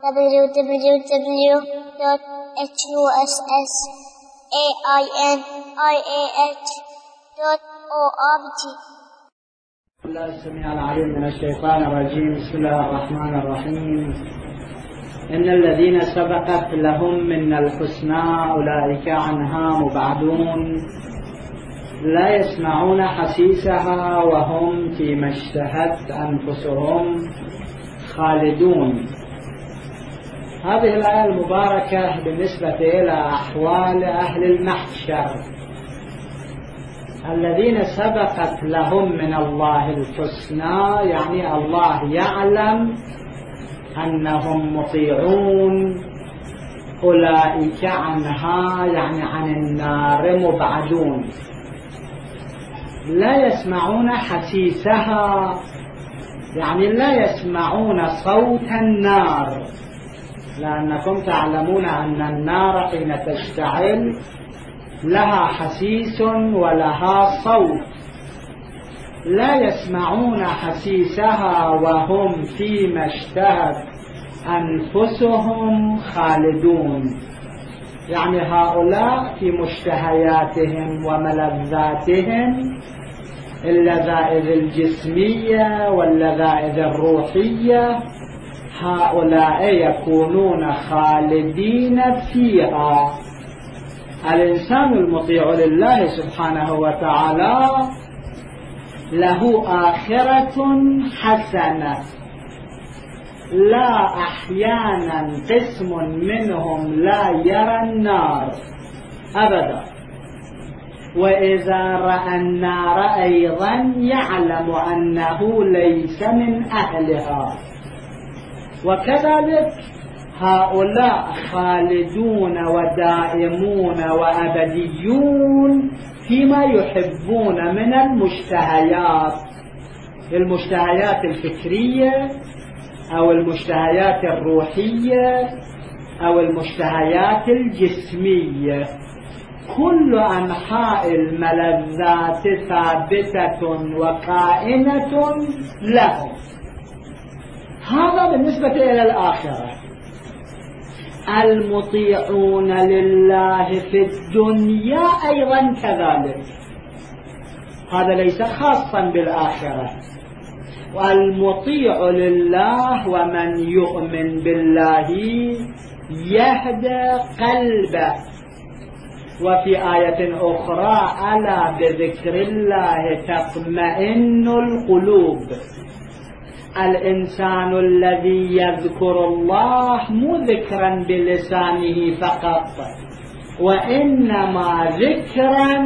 www.husainiah.org. الله السميع العليم من الشيطان الرجيم. بسم الله الرحمن الرحيم. إن الذين سبقت لهم من الحسنى أولئك عنها مبعدون لا يسمعون حسيسها وهم فيما اشتهت أنفسهم خالدون. هذه الآية المباركة بالنسبة إلى أحوال أهل المحشر الذين سبقت لهم من الله الحسنى، يعني الله يعلم أنهم مطيعون، أولئك عنها يعني عن النار مبعدون. لا يسمعون حسيسها يعني لا يسمعون صوت النار، لأنكم تعلمون أن النار حين تشتعل لها حسيس ولها صوت. لا يسمعون حسيسها وهم فيما اشتهت أنفسهم خالدون، يعني هؤلاء في مشتهياتهم وملذاتهم، اللذائذ الجسمية واللذائذ الروحية، هؤلاء يكونون خالدين فيها. الإنسان المطيع لله سبحانه وتعالى له آخرة حسنة، لا أحيانا قسم منهم لا يرى النار أبدا، وإذا رأى النار أيضا يعلم أنه ليس من أهلها. وكذلك هؤلاء خالدون ودائمون وأبديون فيما يحبون من المشتهيات الفكرية أو المشتهيات الروحية أو المشتهيات الجسمية. كل أنحاء الملذات ثابتة وكائنة لهم. هذا بالنسبة إلى الآخرة. المطيعون لله في الدنيا أيضا كذلك، هذا ليس خاصا بالآخرة. والمطيع لله ومن يؤمن بالله يهدى قلبه. وفي آية أخرى ألا بذكر الله تطمئن القلوب. الإنسان الذي يذكر الله مو ذكرا بلسانه فقط، وإنما ذكرا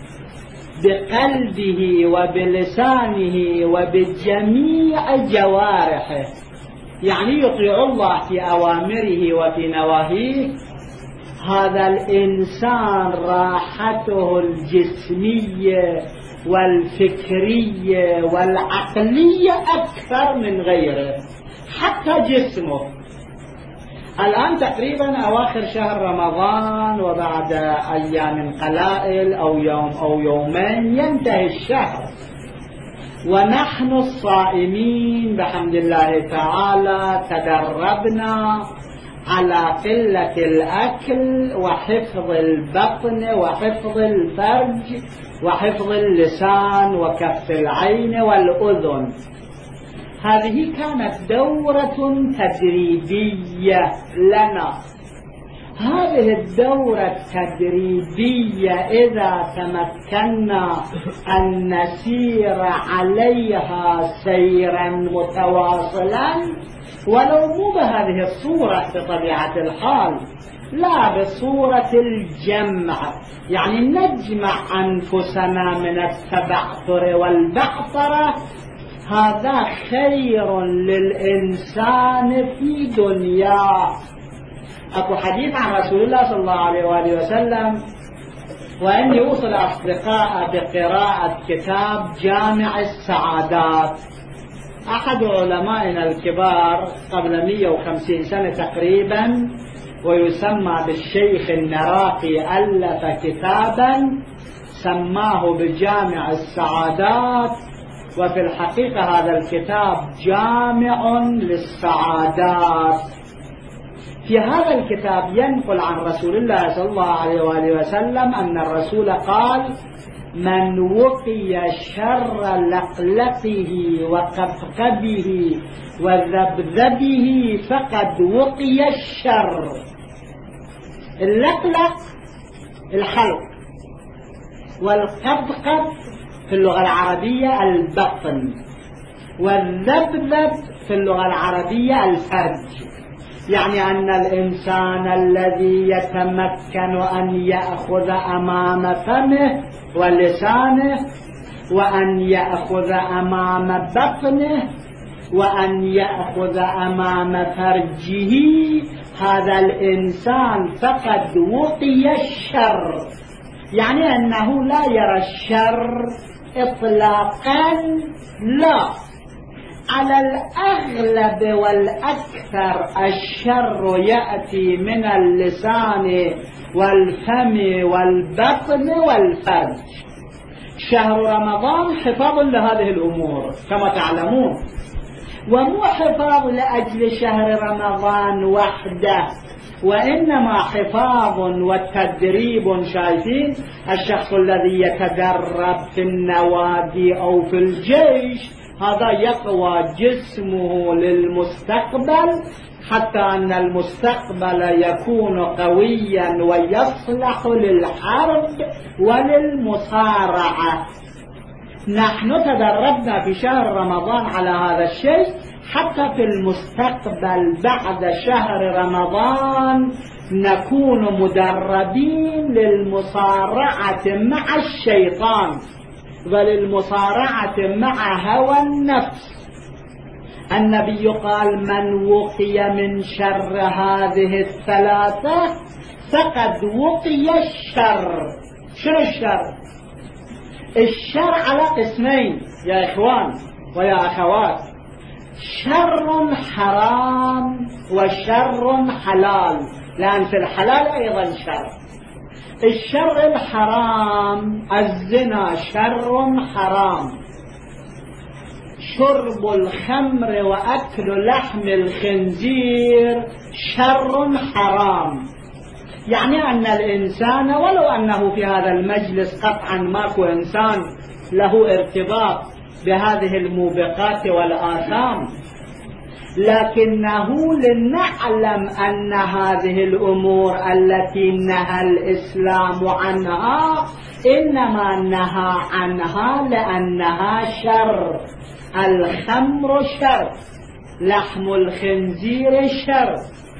بقلبه وبلسانه وبجميع جوارحه، يعني يطيع الله في أوامره وفي نواهيه. هذا الإنسان راحته الجسمية والفكرية والعقلية أكثر من غيره، حتى جسمه. الآن تقريبا أواخر شهر رمضان، وبعد أيام قلائل أو يوم أو يومين ينتهي الشهر، ونحن الصائمين بحمد الله تعالى تدربنا على قلة الأكل وحفظ البطن وحفظ الفرج وحفظ اللسان وكف العين والأذن. هذه كانت دورة تدريبية لنا. هذه الدورة التدريبية إذا تمكنا أن نسير عليها سيرا متواصلا، ولو مو بهذه الصورة بطبيعة الحال، لا بصورة الجمع، يعني نجمع أنفسنا من التبعثر والبعثرة، هذا خير للإنسان في دنياه. أكو حديث عن رسول الله صلى الله عليه وآله وسلم: وإني أوصل أصدقاء بقراءة كتاب جامع السعادات. أحد علمائنا الكبار قبل 150 سنة تقريبا، ويسمى بالشيخ النراقي، ألف كتابا سماه بجامع السعادات. وفي الحقيقة هذا الكتاب جامع للسعادات، في هذا الكتاب ينقل عن رسول الله صلى الله عليه وآله وسلم أن الرسول قال: من وقي شر لقلقه وقبقبه وذبذبه فقد وقي الشر. اللقلق الحلق، والقبقب في اللغة العربية البطن، والذبذب في اللغة العربية الفرج. يعني أن الإنسان الذي يتمكن أن يأخذ أمام فمه ولسانه، وأن يأخذ أمام بطنه، وأن يأخذ أمام فرجه، هذا الإنسان فقد وقي الشر. يعني أنه لا يرى الشر إطلاقا، لا، على الأغلب والأكثر الشر يأتي من اللسان والفم والبطن والفرج. شهر رمضان حفاظ لهذه الأمور كما تعلمون، ومو حفاظ لأجل شهر رمضان وحده، وإنما حفاظ وتدريب. شايفين الشخص الذي يتدرب في النوادي أو في الجيش، هذا يقوى جسمه للمستقبل، حتى أن المستقبل يكون قويا ويصلح للحرب وللمصارعة. نحن تدربنا في شهر رمضان على هذا الشيء، حتى في المستقبل بعد شهر رمضان نكون مدربين للمصارعة مع الشيطان وللمصارعة مع هوى النفس. النبي قال: من وقي من شر هذه الثلاثة فقد وقي الشر. شنو الشر؟ الشر على قسمين يا إخوان ويا أخوات: شر حرام وشر حلال، لأن في الحلال أيضا شر. الشر الحرام: الزنا شر حرام، شرب الخمر وأكل لحم الخنزير شر حرام. يعني أن الإنسان، ولو أنه في هذا المجلس قطعا ماكو إنسان له ارتباط بهذه الموبقات والآثام، لكنه لنعلم أن هذه الأمور التي نهى الإسلام عنها إنما نهى عنها لأنها شر. الخمر شر، لحم الخنزير شر،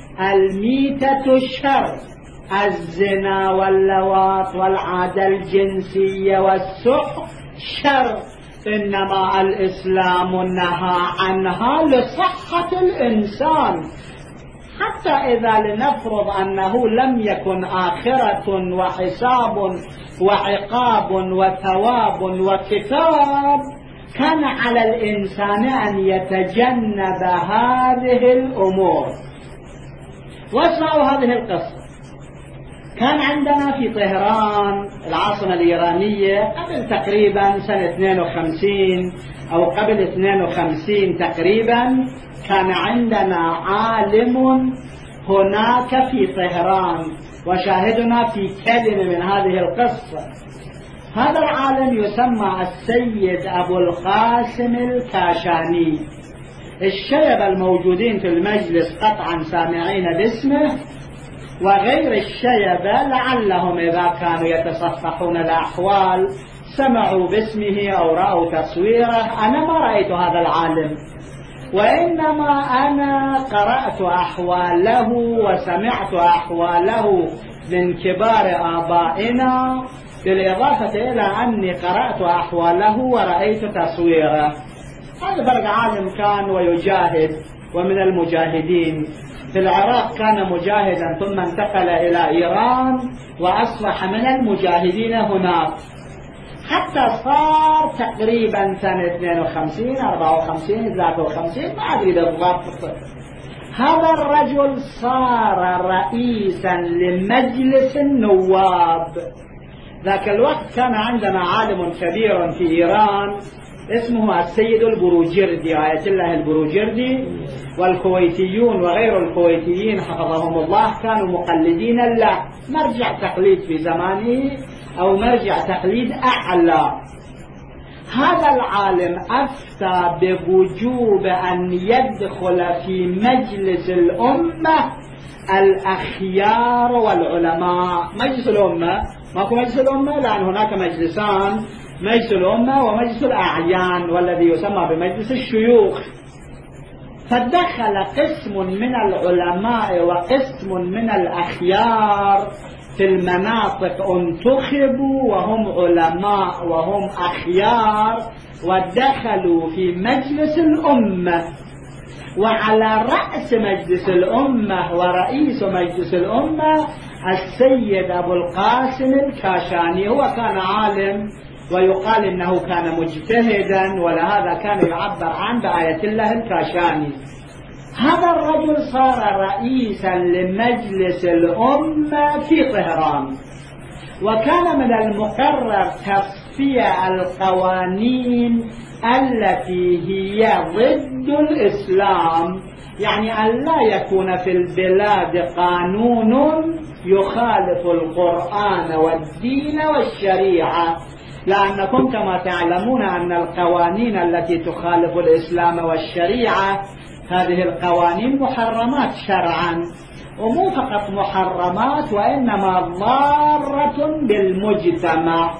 الميتة شر، الزنا واللواط والعادة الجنسية والسحر شر، إنما الإسلام نهى عنها لصحة الإنسان. حتى إذا لنفرض أنه لم يكن آخرة وحساب وعقاب وثواب وكتاب، كان على الإنسان أن يتجنب هذه الأمور. واسمعوا هذه القصة. كان عندنا في طهران العاصمة الإيرانية قبل تقريبا سنة 52 أو قبل 52 تقريبا، كان عندنا عالم هناك في طهران، وشاهدنا في كلمة من هذه القصة. هذا العالم يسمى السيد أبو القاسم الكاشاني. الشيب الموجودين في المجلس قطعا سامعين باسمه، وغير الشيبة لعلهم إذا كانوا يتصفحون الأحوال سمعوا باسمه أو رأوا تصويره. أنا ما رأيت هذا العالم، وإنما أنا قرأت أحواله وسمعت أحواله من كبار آبائنا، بالإضافة إلى أني قرأت أحواله ورأيت تصويره. هذا فرق عالم كان ويجاهد، ومن المجاهدين في العراق كان مجاهدا، ثم انتقل إلى إيران وأصبح من المجاهدين هناك، حتى صار تقريبا سنة 52 54 53 ما أدري بالضبط. هذا الرجل صار رئيسا لمجلس النواب. ذاك الوقت كان عندنا عالم كبير في إيران اسمه السيد البروجردي، آية الله البروجردي. والكويتيون وغير الكويتيين حفظهم الله كانوا مقلدين له، مرجع تقليد في زمانه أو مرجع تقليد أعلى. هذا العالم أفتى بوجوب أن يدخل في مجلس الأمة الأخيار والعلماء. مجلس الأمة ماكو مجلس الأمة، لأن هناك مجلسان، مجلس الأمة ومجلس الأعيان، والذي يسمى بمجلس الشيوخ. فدخل قسم من العلماء وقسم من الأخيار في المناطق، انتخبوا وهم علماء وهم أخيار، ودخلوا في مجلس الأمة. وعلى رأس مجلس الأمة ورئيس مجلس الأمة السيد أبو القاسم الكاشاني. هو كان عالم ويقال إنه كان مجتهدا، ولهذا كان يعبر عن بآية الله الكاشاني. هذا الرجل صار رئيسا لمجلس الأمة في طهران، وكان من المقرر تصفية القوانين التي هي ضد الإسلام، يعني أن لا يكون في البلاد قانون يخالف القرآن والدين والشريعة، لأنكم كما تعلمون أن القوانين التي تخالف الإسلام والشريعة هذه القوانين محرمات شرعا، ومو فقط محرمات وإنما ضارة بالمجتمع.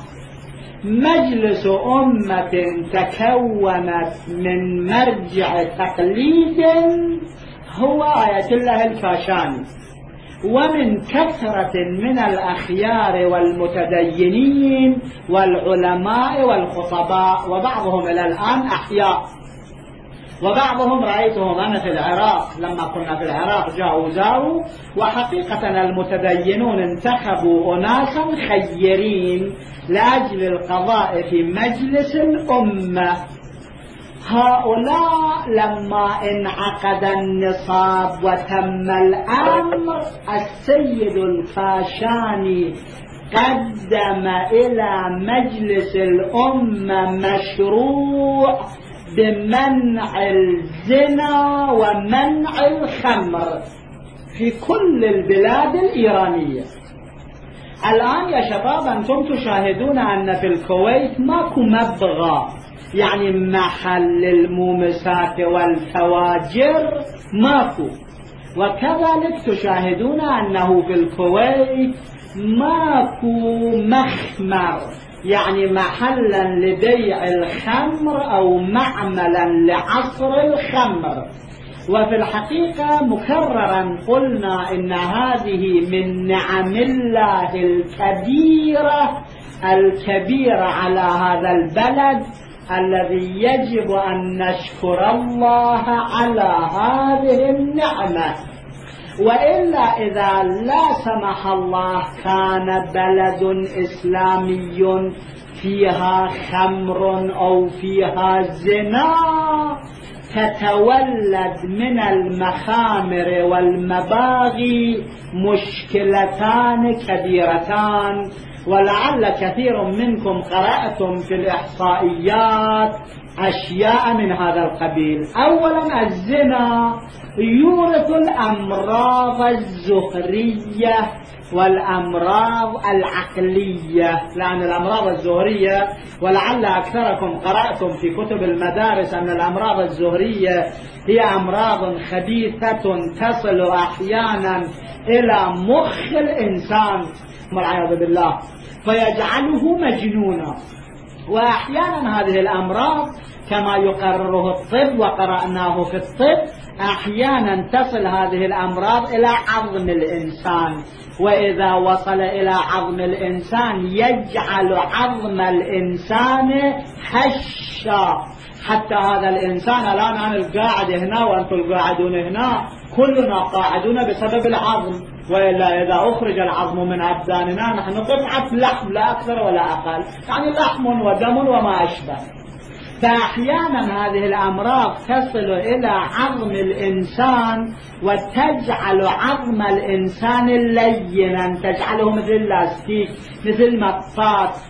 مجلس أمة تكونت من مرجع تقليد هو آية الله الكاشاني، ومن كثرة من الأخيار والمتدينين والعلماء والخطباء، وبعضهم إلى الآن أحياء، وبعضهم رأيتهم أنا في العراق لما كنا في العراق جاءوا زاروا. وحقيقة المتدينون انتخبوا أناسا خيرين لأجل القضاء في مجلس الأمة. هؤلاء لما انعقد النصاب وتم الأمر، السيد الكاشاني قدم إلى مجلس الأمة مشروع بمنع الزنا ومنع الخمر في كل البلاد الإيرانية. الآن يا شباب أنتم تشاهدون أن في الكويت ماكو مبغى، يعني محل المومسات والفواجر ماكو، وكذلك تشاهدون أنه في الكويت ماكو مخمر، يعني محلا لبيع الخمر أو معملا لعصر الخمر. وفي الحقيقة مكررا قلنا إن هذه من نعم الله الكبيرة على هذا البلد، الذي يجب أن نشكر الله على هذه النعمة. وإلا إذا لا سمح الله كان بلد إسلامي فيها خمر أو فيها زنا تتولد من المخامر والمباغي مشكلتان كبيرتان. ولعل كثير منكم قرأتم في الإحصائيات أشياء من هذا القبيل. أولا الزنا يورث الأمراض الزهرية والأمراض العقلية، لأن الأمراض الزهرية، ولعل أكثركم قرأتم في كتب المدارس أن الأمراض الزهرية هي أمراض خبيثة تصل أحيانا إلى مخ الإنسان والعياذ بالله فيجعله مجنونا. وأحيانا هذه الأمراض كما يقرره الطب وقرأناه في الطب، أحيانا تصل هذه الأمراض إلى عظم الإنسان، وإذا وصل إلى عظم الإنسان يجعل عظم الإنسان هشا، حتى هذا الإنسان الآن أنا القاعد هنا وأنتم القاعدون هنا كلنا قاعدون بسبب العظم، وإلا إذا أخرج العظم من أبداننا نحن قطعة لحم لا أكثر ولا أقل، يعني لحم ودم وما أشبه. فأحيانا هذه الأمراض تصل إلى عظم الإنسان وتجعل عظم الإنسان لينا، تجعله مثل لاستيك مثل مطاط.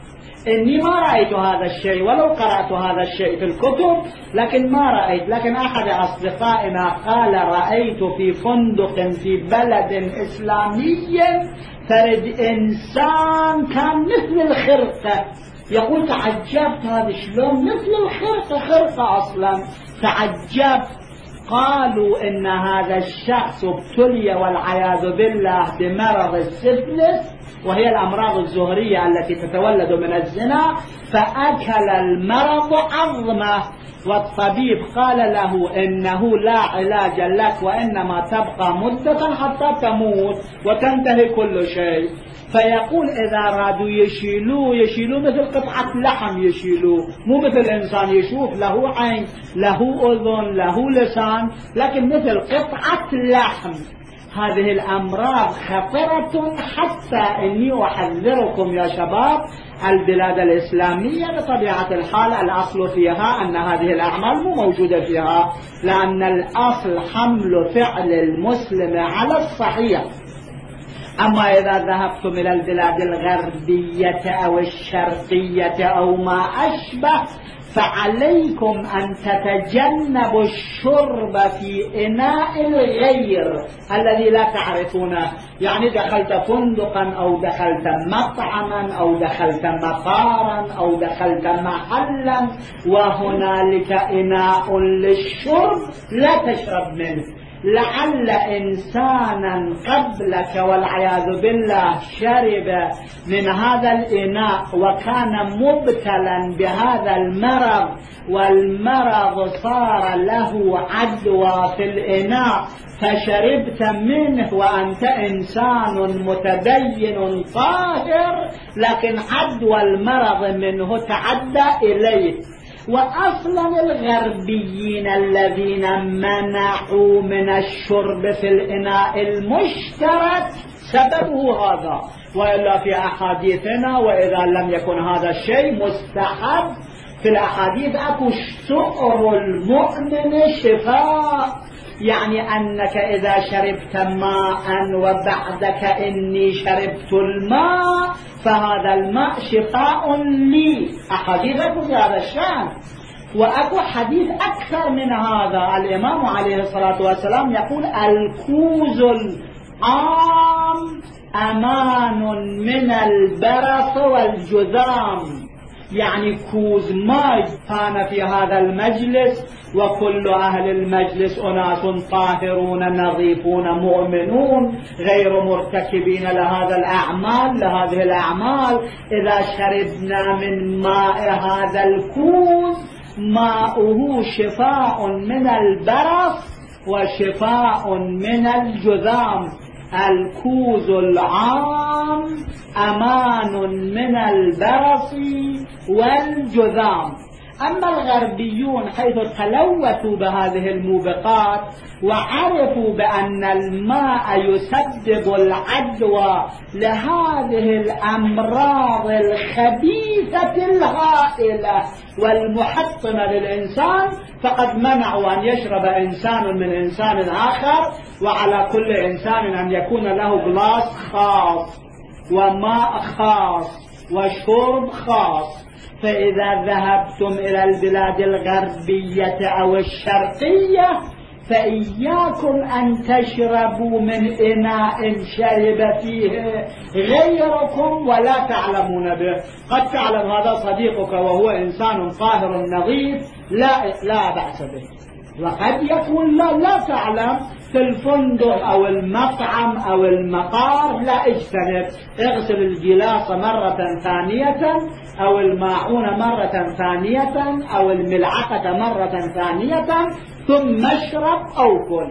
إني ما رأيت هذا الشيء، ولو قرأت هذا الشيء في الكتب لكن ما رأيت. لكن أحد أصدقائنا قال رأيت في فندق في بلد إسلامي فرد إنسان كان مثل الخرقة، يقول تعجبت هذا شلون مثل الخرقة، خرقة أصلا، تعجبت. قالوا إن هذا الشخص ابتلي والعياذ بالله بمرض السفلس، وهي الأمراض الزهرية التي تتولد من الزنا، فأكل المرض عظمه، والطبيب قال له إنه لا علاج لك وإنما تبقى مدة حتى تموت وتنتهي كل شيء. فيقول إذا رادوا يشيلوه مثل قطعة لحم، يشيلوه مو مثل إنسان يشوف له عين له أذن له لسان، لكن مثل قطعة لحم. هذه الأمراض خطرة، حتى إني أحذركم يا شباب البلاد الإسلامية بطبيعة الحال الأصل فيها أن هذه الأعمال مو موجودة فيها، لأن الأصل حمل فعل المسلم على الصحيح. أما إذا ذهبتم إلى البلاد الغربية أو الشرقية أو ما أشبه، فعليكم أن تتجنبوا الشرب في إناء الغير الذي لا تعرفونه. يعني دخلت فندقا أو دخلت مطعما أو دخلت مقارا أو دخلت محلا وهنالك إناء للشرب، لا تشرب منه. لعل إنسانا قبلك والعياذ بالله شرب من هذا الإناء وكان مبتلا بهذا المرض، والمرض صار له عدوى في الإناء، فشربت منه وأنت إنسان متدين طاهر، لكن عدوى المرض منه تعدى إليه. وأصلا الغربيين الذين منعوا من الشرب في الإناء المشترك سببه هذا، وإلا في أحاديثنا وإذا لم يكن هذا الشيء مستحب في الأحاديث أكو سؤر المؤمن شفاء، يعني أنك إذا شربت ماء وبعدك إني شربت الماء فهذا الماء شفاء لي. أحاديث أكو في هذا الشأن، وأكو حديث أكثر من هذا. الإمام عليه الصلاة والسلام يقول الكوز العام أمان من البرص والجذام، يعني كوز ماء كان في هذا المجلس وكل أهل المجلس أناس طاهرون نظيفون مؤمنون غير مرتكبين لهذه الأعمال، إذا شربنا من ماء هذا الكوز ماؤه شفاء من البرص وشفاء من الجذام. الكوز العام أمان من البرص والجذام. أما الغربيون حيث تلوثوا بهذه الموبقات وعرفوا بأن الماء يسبب العدوى لهذه الأمراض الخبيثة الهائلة والمحطمة للإنسان، فقد منعوا أن يشرب إنسان من إنسان آخر، وعلى كل إنسان أن يكون له غلاس خاص وماء خاص وشرب خاص. فإذا ذهبتم إلى البلاد الغربية أو الشرقية فإياكم أن تشربوا من إناء شرب فيه غيركم ولا تعلمون به. قد تعلم هذا صديقك وهو إنسان طاهر نظيف لا بأس به، وقد يكون لا تعلم في الفندق أو المطعم أو المقار. لا اجتنب، اغسل الجلاس مرة ثانية أو الماعون مرة ثانية أو الملعقة مرة ثانية ثم اشرب أو كل.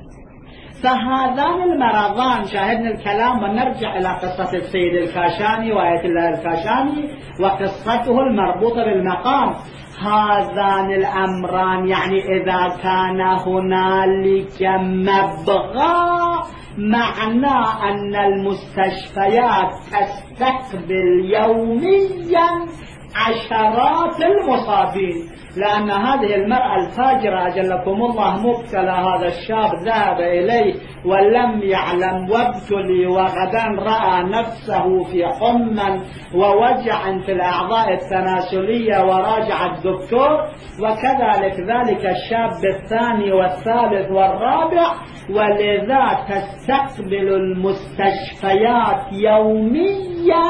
فهذان المرضان، شاهدنا الكلام ونرجع إلى قصة السيد الكاشاني وآية الله الكاشاني وقصته المربوطة بالمقام. هذان الأمران يعني إذا كان هنالك مبغى، معنى أن المستشفيات تستقبل يوميا عشرات المصابين، لأن هذه المرأة الفاجرة أجلكم الله مبتلى، هذا الشاب ذهب إليه ولم يعلم وابتلي، وغدا رأى نفسه في حمى ووجع في الأعضاء التناسلية وراجع الدكتور، وكذلك ذلك الشاب الثاني والثالث والرابع. ولذا تستقبل المستشفيات يوميا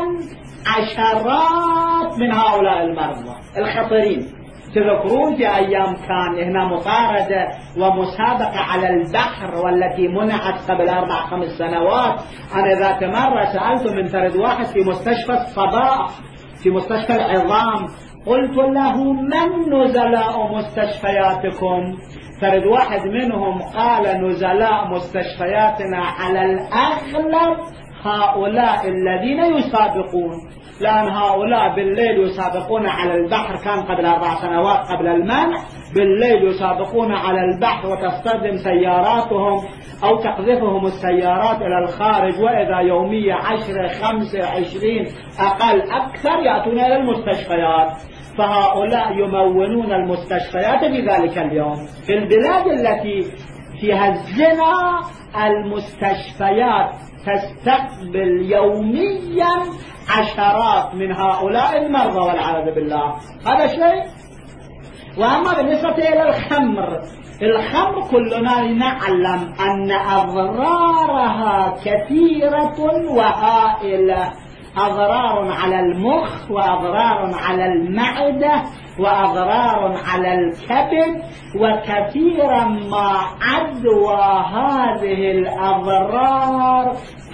عشرات من هؤلاء المرضى الخطرين. تذكرون في أيام كان هنا مطاردة ومسابقة على البحر والتي منعت قبل 4-5 سنوات. أنا ذات مرة سألت من فرد واحد في مستشفى الصباح في مستشفى العظام، قلت له من نزلاء مستشفياتكم؟ فرد واحد منهم قال نزلاء مستشفياتنا على الأغلب هؤلاء الذين يسابقون، لأن هؤلاء بالليل يسابقون على البحر، كان قبل 4 سنوات قبل المنع، بالليل يسابقون على البحر وتصطدم سياراتهم أو تقذفهم السيارات إلى الخارج، وإذا يومية 10 5 20 أقل أكثر يأتون إلى المستشفيات، فهؤلاء يمونون المستشفيات في ذلك اليوم. في البلاد التي فيها الزنا المستشفيات تستقبل يوميا عشرات من هؤلاء المرضى والعياذ بالله. هذا شيء. وأما بالنسبة إلى الخمر كلنا نعلم أن أضرارها كثيرة وهائلة، أضرار على المخ، وأضرار على المعدة، وأضرار على الكبد، وكثيرا ما عدوى هذه الأضرار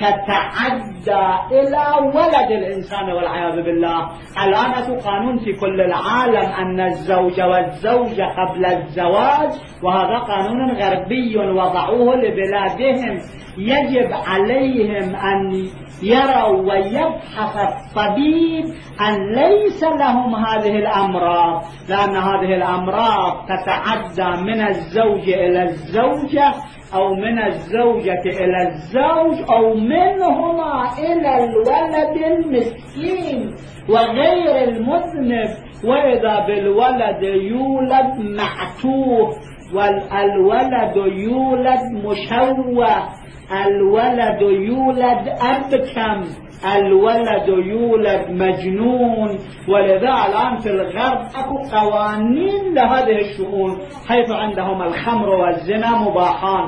تتعدى إلى ولد الإنسان والعياذ بالله. الآن قانون في كل العالم أن الزوج والزوجة قبل الزواج، وهذا قانون غربي وضعوه لبلادهم، يجب عليهم أن يروا ويبحث الطبيب أن ليس لهم هذه الأمراض، لأن هذه الأمراض تتعدى من الزوج إلى الزوجة، أو من الزوجة إلى الزوج، أو منهما إلى الولد المسكين وغير المذنب. وإذا بالولد يولد معتوه، والولد يولد مشوه، الولد يولد أبكم، الولد يولد مجنون. ولذا الآن في الغرب أكو قوانين لهذه الشؤون، حيث عندهم الخمر والزنا مباحان.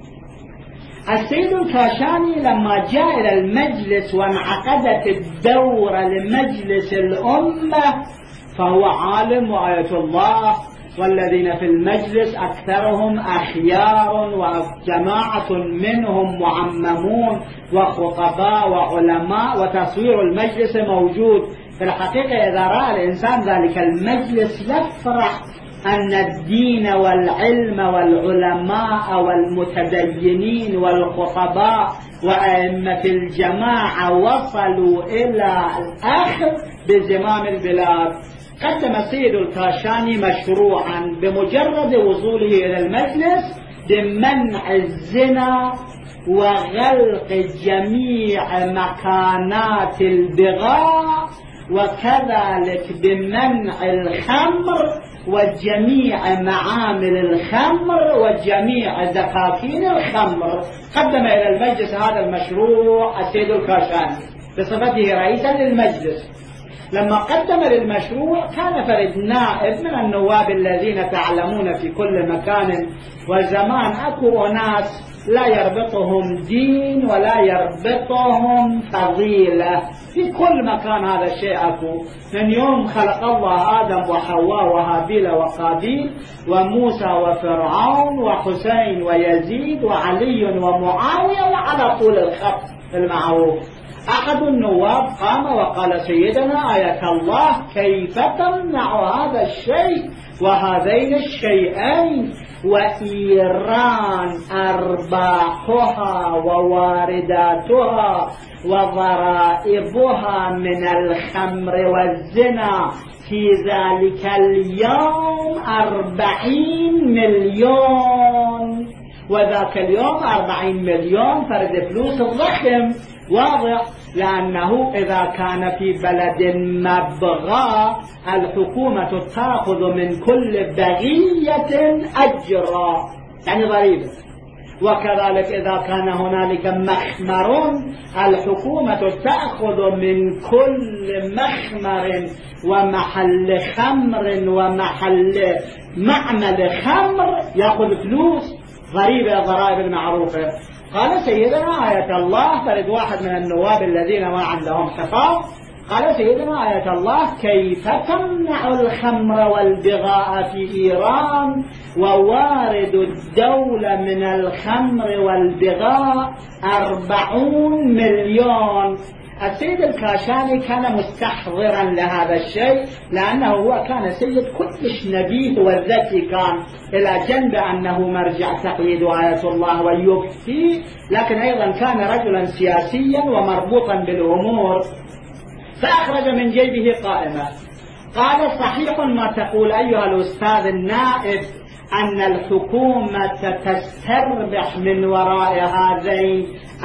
السيد الكاشاني لما جاء إلى المجلس وانعقدت الدورة لمجلس الأمة، فهو عالم وآية الله، والذين في المجلس أكثرهم أخيار وجماعة منهم معممون وخطباء وعلماء، وتصوير المجلس موجود. في الحقيقة إذا رأى الإنسان ذلك المجلس يفرح أن الدين والعلم والعلماء والمتدينين والخطباء وأئمة الجماعة وصلوا إلى الأخذ بزمام البلاد. قدم السيد الكاشاني مشروعا بمجرد وصوله إلى المجلس بمنع الزنا وغلق جميع مكانات البغاء، وكذلك بمنع الخمر وجميع معامل الخمر وجميع دكاكين الخمر. قدم إلى المجلس هذا المشروع السيد الكاشاني بصفته رئيسا للمجلس. لما قدم للمشروع كان فرد نائب من النواب الذين تعلمون في كل مكان وزمان أكو ناس لا يربطهم دين ولا يربطهم فضيلة، في كل مكان هذا الشيء أكو. من يوم خلق الله آدم وحواء وهابيل وقابيل وموسى وفرعون وحسين ويزيد وعلي ومعاوية وعلى طول الخط المعروف. أحد النواب قام وقال سيدنا آية الله كيف تمنع هذا الشيء وهذين الشيئين، وإيران أرباحها ووارداتها وضرائبها من الخمر والزنا في ذلك اليوم 40 مليون، وذاك اليوم 40 مليون فرد فلوس ضخم واضح، لأنه إذا كان في بلد مبغى الحكومة تأخذ من كل بغية أجرا، يعني ضريبة. وكذلك إذا كان هنالك مخمر الحكومة تأخذ من كل مخمر ومحل خمر ومحل معمل خمر يأخذ فلوس ضريبة، ضرائب المعروفة. قال سيدنا آية الله، فرد واحد من النواب الذين ما عندهم حفاظ، قال سيدنا آية الله: كيف تمنع الخمر والبغاء في إيران ووارد الدولة من الخمر والبغاء 40 مليون. السيد الكاشاني كان مستحضرا لهذا الشيء، لأنه هو كان سيد كلش نبيه وذكي، كان إلى جنب أنه مرجع تقليد آية الله ويفتي، لكن أيضا كان رجلا سياسيا ومربوطا بالأمور. فأخرج من جيبه قائمة، قال: صحيح ما تقول أيها الأستاذ النائب أن الحكومة تستربح من وراء هذين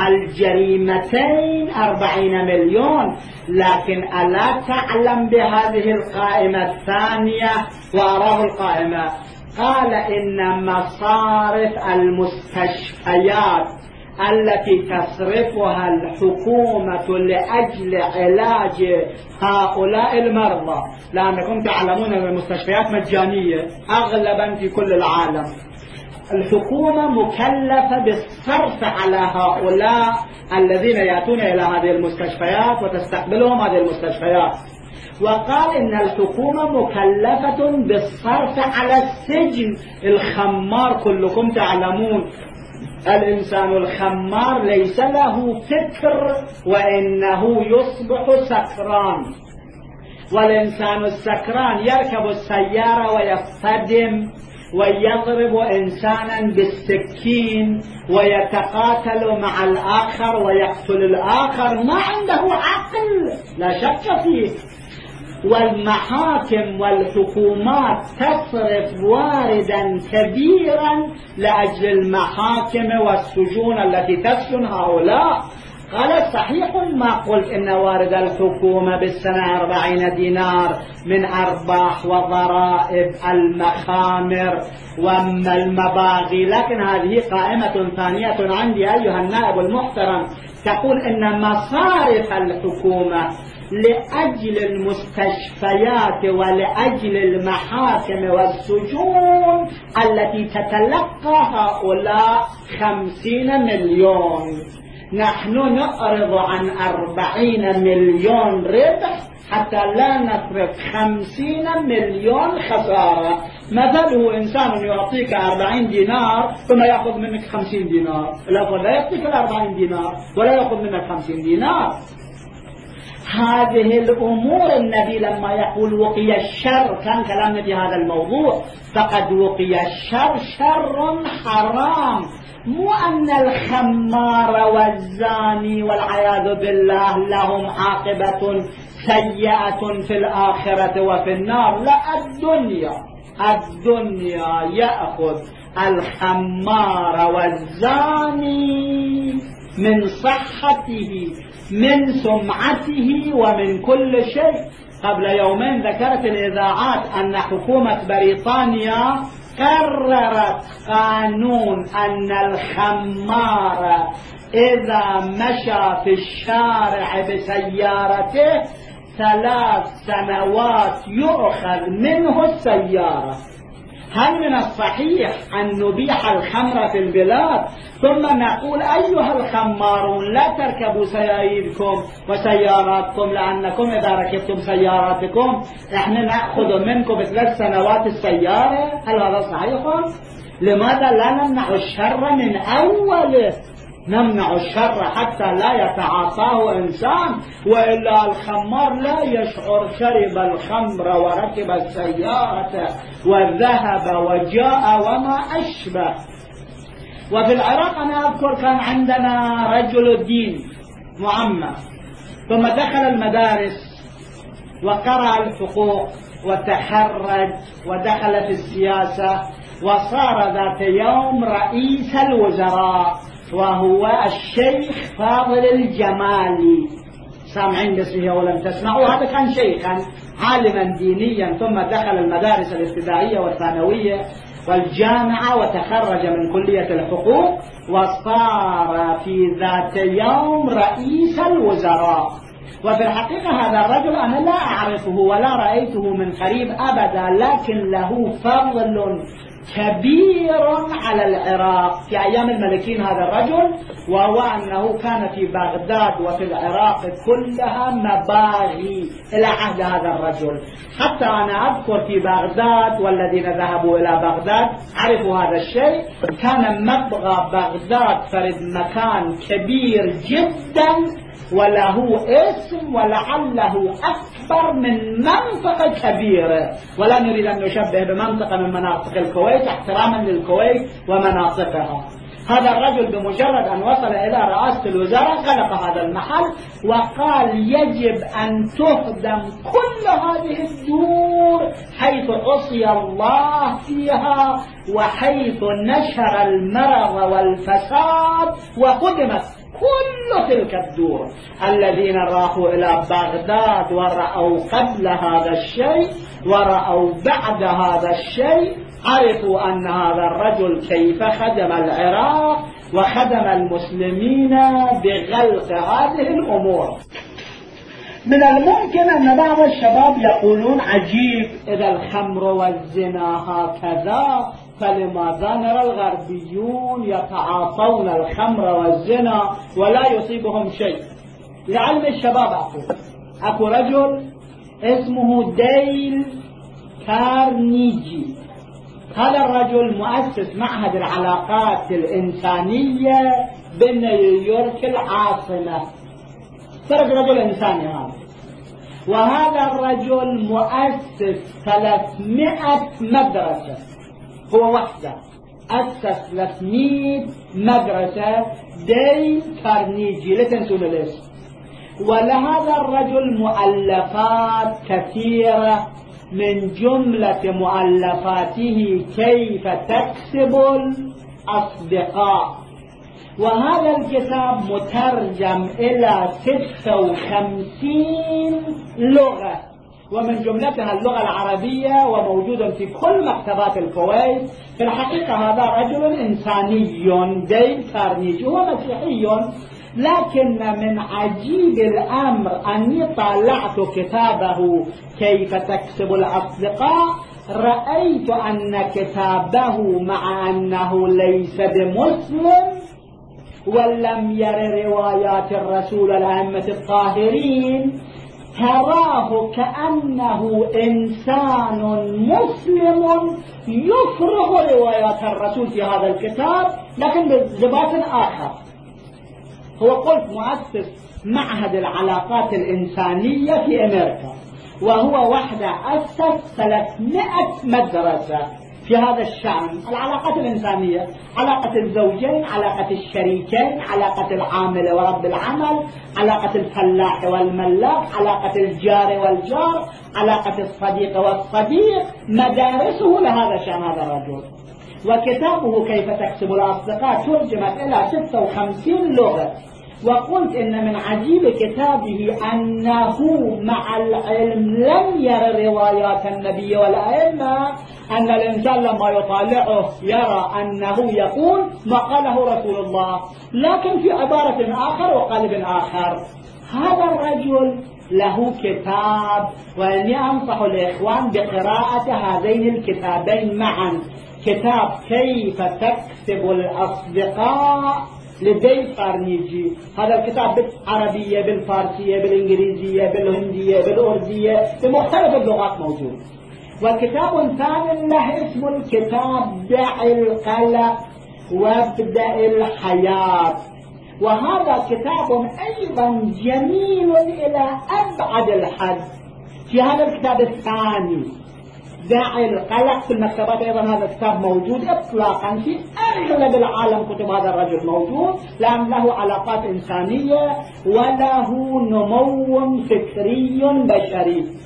الجريمتين 40 مليون، لكن ألا تعلم بهذه القائمة الثانية؟ وأراه القائمة. قال: إن مصارف المستشفيات التي تصرفها الحكومة لأجل علاج هؤلاء المرضى، لأنكم تعلمون أن المستشفيات مجانية أغلبا في كل العالم، الحكومة مكلفة بالصرف على هؤلاء الذين يأتون إلى هذه المستشفيات وتستقبلهم هذه المستشفيات. وقال إن الحكومة مكلفة بالصرف على السجن الخمار. كلكم تعلمون الإنسان الخمار ليس له فكر وإنه يصبح سكران، والإنسان السكران يركب السيارة ويصطدم ويضرب إنسانا بالسكين ويتقاتل مع الآخر ويقتل الآخر، ما عنده عقل لا شك فيه. والمحاكم والحكومات تصرف واردا كبيرا لأجل المحاكم والسجون التي تسجن هؤلاء. قال: صحيح ما قلت إن وارد الحكومة بالسنة 40 دينار من أرباح وضرائب المخامر وأما المباغي، لكن هذه قائمة ثانية عندي أيها النائب المحترم تقول إن مصارف الحكومة لأجل المستشفيات ولأجل المحاكم والسجون التي تتلقى هؤلاء 50 مليون. نحن نعرض عن 40 مليون ربح حتى لا نصرف 50 مليون خسارة. مثله إنسان يعطيك 40 دينار ثم يأخذ منك 50 دينار، لا يعطيك 40 دينار ولا يأخذ منك 50 دينار. هذه الأمور النبي لما يقول وقي الشر، كان كلامنا في هذا الموضوع، فقد وقي الشر شر حرام، مو أن الخمار والزاني والعياذ بالله لهم عاقبة سيئة في الآخرة وفي النار، لا، الدنيا يأخذ الخمار والزاني من صحته من سمعته ومن كل شيء. قبل يومين ذكرت الإذاعات أن حكومة بريطانيا قررت قانون أن الخمار إذا مشى في الشارع بسيارته 3 سنوات يؤخذ منه السيارة. هل من الصحيح أن نبيح الخمر في البلاد ثم نقول أيها الخمارون لا تركبوا سيارتكم وسياراتكم، لأنكم إذا ركبتم سياراتكم احنا نأخذ منكم ب3 سنوات السيارة؟ هل هذا صحيح؟ لماذا لا نمنع الشر من أوله؟ نمنع الشر حتى لا يتعاطاه إنسان، وإلا الخمار لا يشعر، شرب الخمر وركب السيارة وذهب وجاء وما أشبه. وفي العراق أنا أذكر كان عندنا رجل الدين معمى، ثم دخل المدارس وقرأ الحقوق وتخرج ودخل في السياسة، وصار ذات يوم رئيس الوزراء، وهو الشيخ فاضل الجمالي. سامعين باسمه ولم تسمعوا؟ هذا كان شيخا عالما دينيا، ثم دخل المدارس الابتدائية والثانوية والجامعة، وتخرج من كلية الحقوق، وصار في ذات يوم رئيس الوزراء. وفي الحقيقة هذا الرجل أنا لا أعرفه ولا رأيته من قريب أبدا، لكن له فضل كبير على العراق في أيام الملكين هذا الرجل، وهو أنه كان في بغداد وفي العراق كلها مباغي إلى عهد هذا الرجل. حتى أنا أذكر في بغداد والذين ذهبوا إلى بغداد عرفوا هذا الشيء، كان مبغى بغداد فرد مكان كبير جدا وله اسم ولعله أكبر من منطقة كبيرة، ولا نريد أن نشبه بمنطقة من مناطق الكويت احتراما للكويت ومناطقها. هذا الرجل بمجرد أن وصل إلى رئاسة الوزارة غلق هذا المحل وقال يجب أن تهدم كل هذه الدور حيث عصي الله فيها وحيث نشر المرض والفساد، وهدمت كل تلك الدور. الذين راحوا إلى بغداد ورأوا قبل هذا الشيء ورأوا بعد هذا الشيء عرفوا أن هذا الرجل كيف خدم العراق وخدم المسلمين بغلق هذه الأمور. من الممكن أن بعض الشباب يقولون عجيب إذا الخمر والزنا هكذا فلماذا نرى الغربيون يتعاطون الخمر والزنا ولا يصيبهم شيء؟ لعلم الشباب أكو رجل اسمه ديل كارنيجي. هذا الرجل مؤسس معهد العلاقات الإنسانية بنيويورك العاصمة. رجل إنساني هذا، وهذا الرجل مؤسس 300 مدرسة، هو وحده أسس 300 مدرسة. ديل كارنيجي، لا تنسون الاسم. ولهذا الرجل مؤلفات كثيرة، من جملة مؤلفاته كيف تكسب الأصدقاء، وهذا الكتاب مترجم إلى 56 لغة، ومن جملتها اللغة العربية، وموجود في كل مكتبات الكويت. في الحقيقة هذا رجل إنساني ديل كارنيجي، هو مسيحي، لكن من عجيب الأمر أني طالعت كتابه كيف تكسب الأصدقاء، رأيت أن كتابه مع أنه ليس بمسلم ولم ير روايات الرسول الأئمة الطاهرين، تراه كأنه إنسان مسلم يفرغ روايات الرسول في هذا الكتاب، لكن بضبط آخر. هو قلت مؤسس معهد العلاقات الإنسانية في أمريكا، وهو وحده أسس 300 مدرسة في هذا الشأن. العلاقات الإنسانية، علاقة الزوجين، علاقة الشريكين، علاقة العامل ورب العمل، علاقة الفلاح والملاك، علاقة الجار والجار، علاقة الصديق والصديق، مدارسه لهذا الشأن هذا الرجل. وكتابه كيف تكسب الأصدقاء ترجمت إلى 56 لغة. وقلت إن من عجيب كتابه أنه مع العلم لم ير روايات النبي والأئمة، أن الإنسان لما يطالعه يرى أنه يقول ما قاله رسول الله، لكن في عبارة آخر وقالب آخر. هذا الرجل له كتاب، وإني أنصح الإخوان بقراءة هذين الكتابين معا، كتاب كيف تكسب الأصدقاء لديل كارنيجي. هذا الكتاب بالعربية، بالفارسية، بالإنجليزية، بالهندية، بالأردية، بمختلف اللغات موجود. وكتاب ثاني له اسم الكتاب دع القلق وابدأ الحياة، وهذا كتاب أيضا جميل إلى أبعد الحد. في هذا الكتاب الثاني دع القلق في المكتبات أيضا هذا الكتاب موجود إطلاقا، في أغلب العالم كتب هذا الرجل موجود، لأن له علاقات إنسانية وله نمو فكري بشري.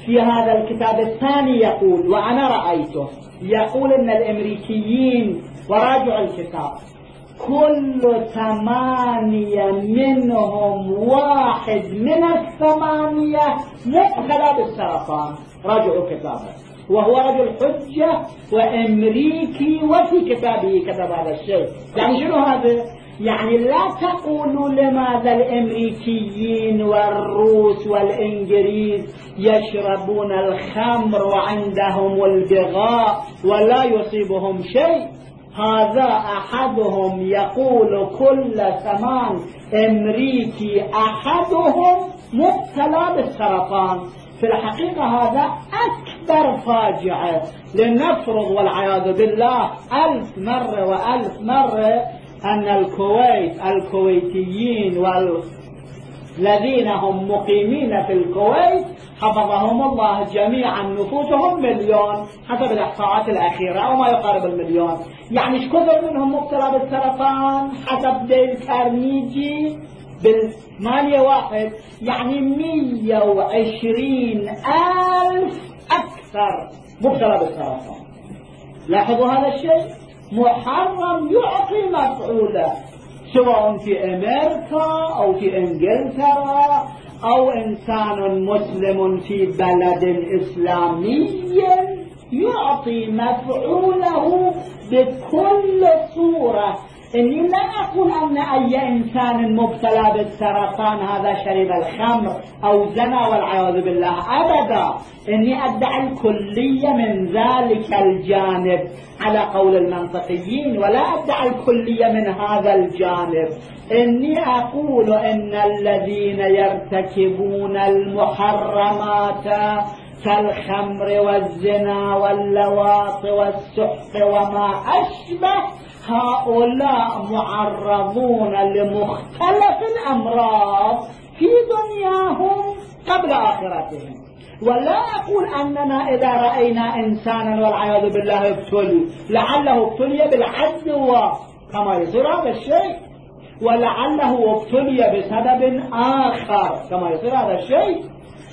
في هذا الكتاب الثاني يقول، وأنا رأيته، يقول إن الأمريكيين، وراجع الكتاب، كل 8 منهم 1 من 8 مبتلى بالسرطان. راجعوا كتابه، وهو رجل حجة وأمريكي، وفي كتابه كتب هذا الشيء. يعني شنو هذا؟ يعني لا تقولوا لماذا الأمريكيين والروس والإنجليز يشربون الخمر وعندهم البغاء ولا يصيبهم شيء. هذا أحدهم يقول كل 8 أمريكي أحدهم مبتلى بالسرطان. في الحقيقة هذا أكبر فاجعة. لنفرض والعياذ بالله 1000 مرة و1000 مرة أن الكويتيين والذين هم مقيمين في الكويت حفظهم الله جميعا نفوسهم 1,000,000 حسب الإحصاءات الأخيرة، أو ما يقارب 1,000,000. يعني ايش كثر منهم مبتلى بالسرطان حسب ديل كارنيجي بال8 يعني 120,000 أكثر مبتلى بالسرطان. لاحظوا هذا الشيء محرم يعطي مفعوله، سواء في أمريكا أو في إنجلترا أو إنسان مسلم في بلد إسلامي يعطي مفعوله بكل صورة. إني لا أقول أن أي إنسان مبتلى بالسرطان هذا شرب الخمر أو زنى والعياذ بالله، أبدا. إني أدعي الكلية من ذلك الجانب على قول المنطقيين، ولا أدعي الكلية من هذا الجانب. إني أقول إن الذين يرتكبون المحرمات كالخمر والزنا واللواط والسحق وما أشبه، هؤلاء معرضون لمختلف الأمراض في دنياهم قبل آخرتهم. ولا أقول أننا إذا رأينا إنسانا والعياذ بالله ابتلي، لعله ابتلي بالعدوى كما يصير هذا الشيء، ولعله ابتلي بسبب آخر كما يصير هذا الشيء.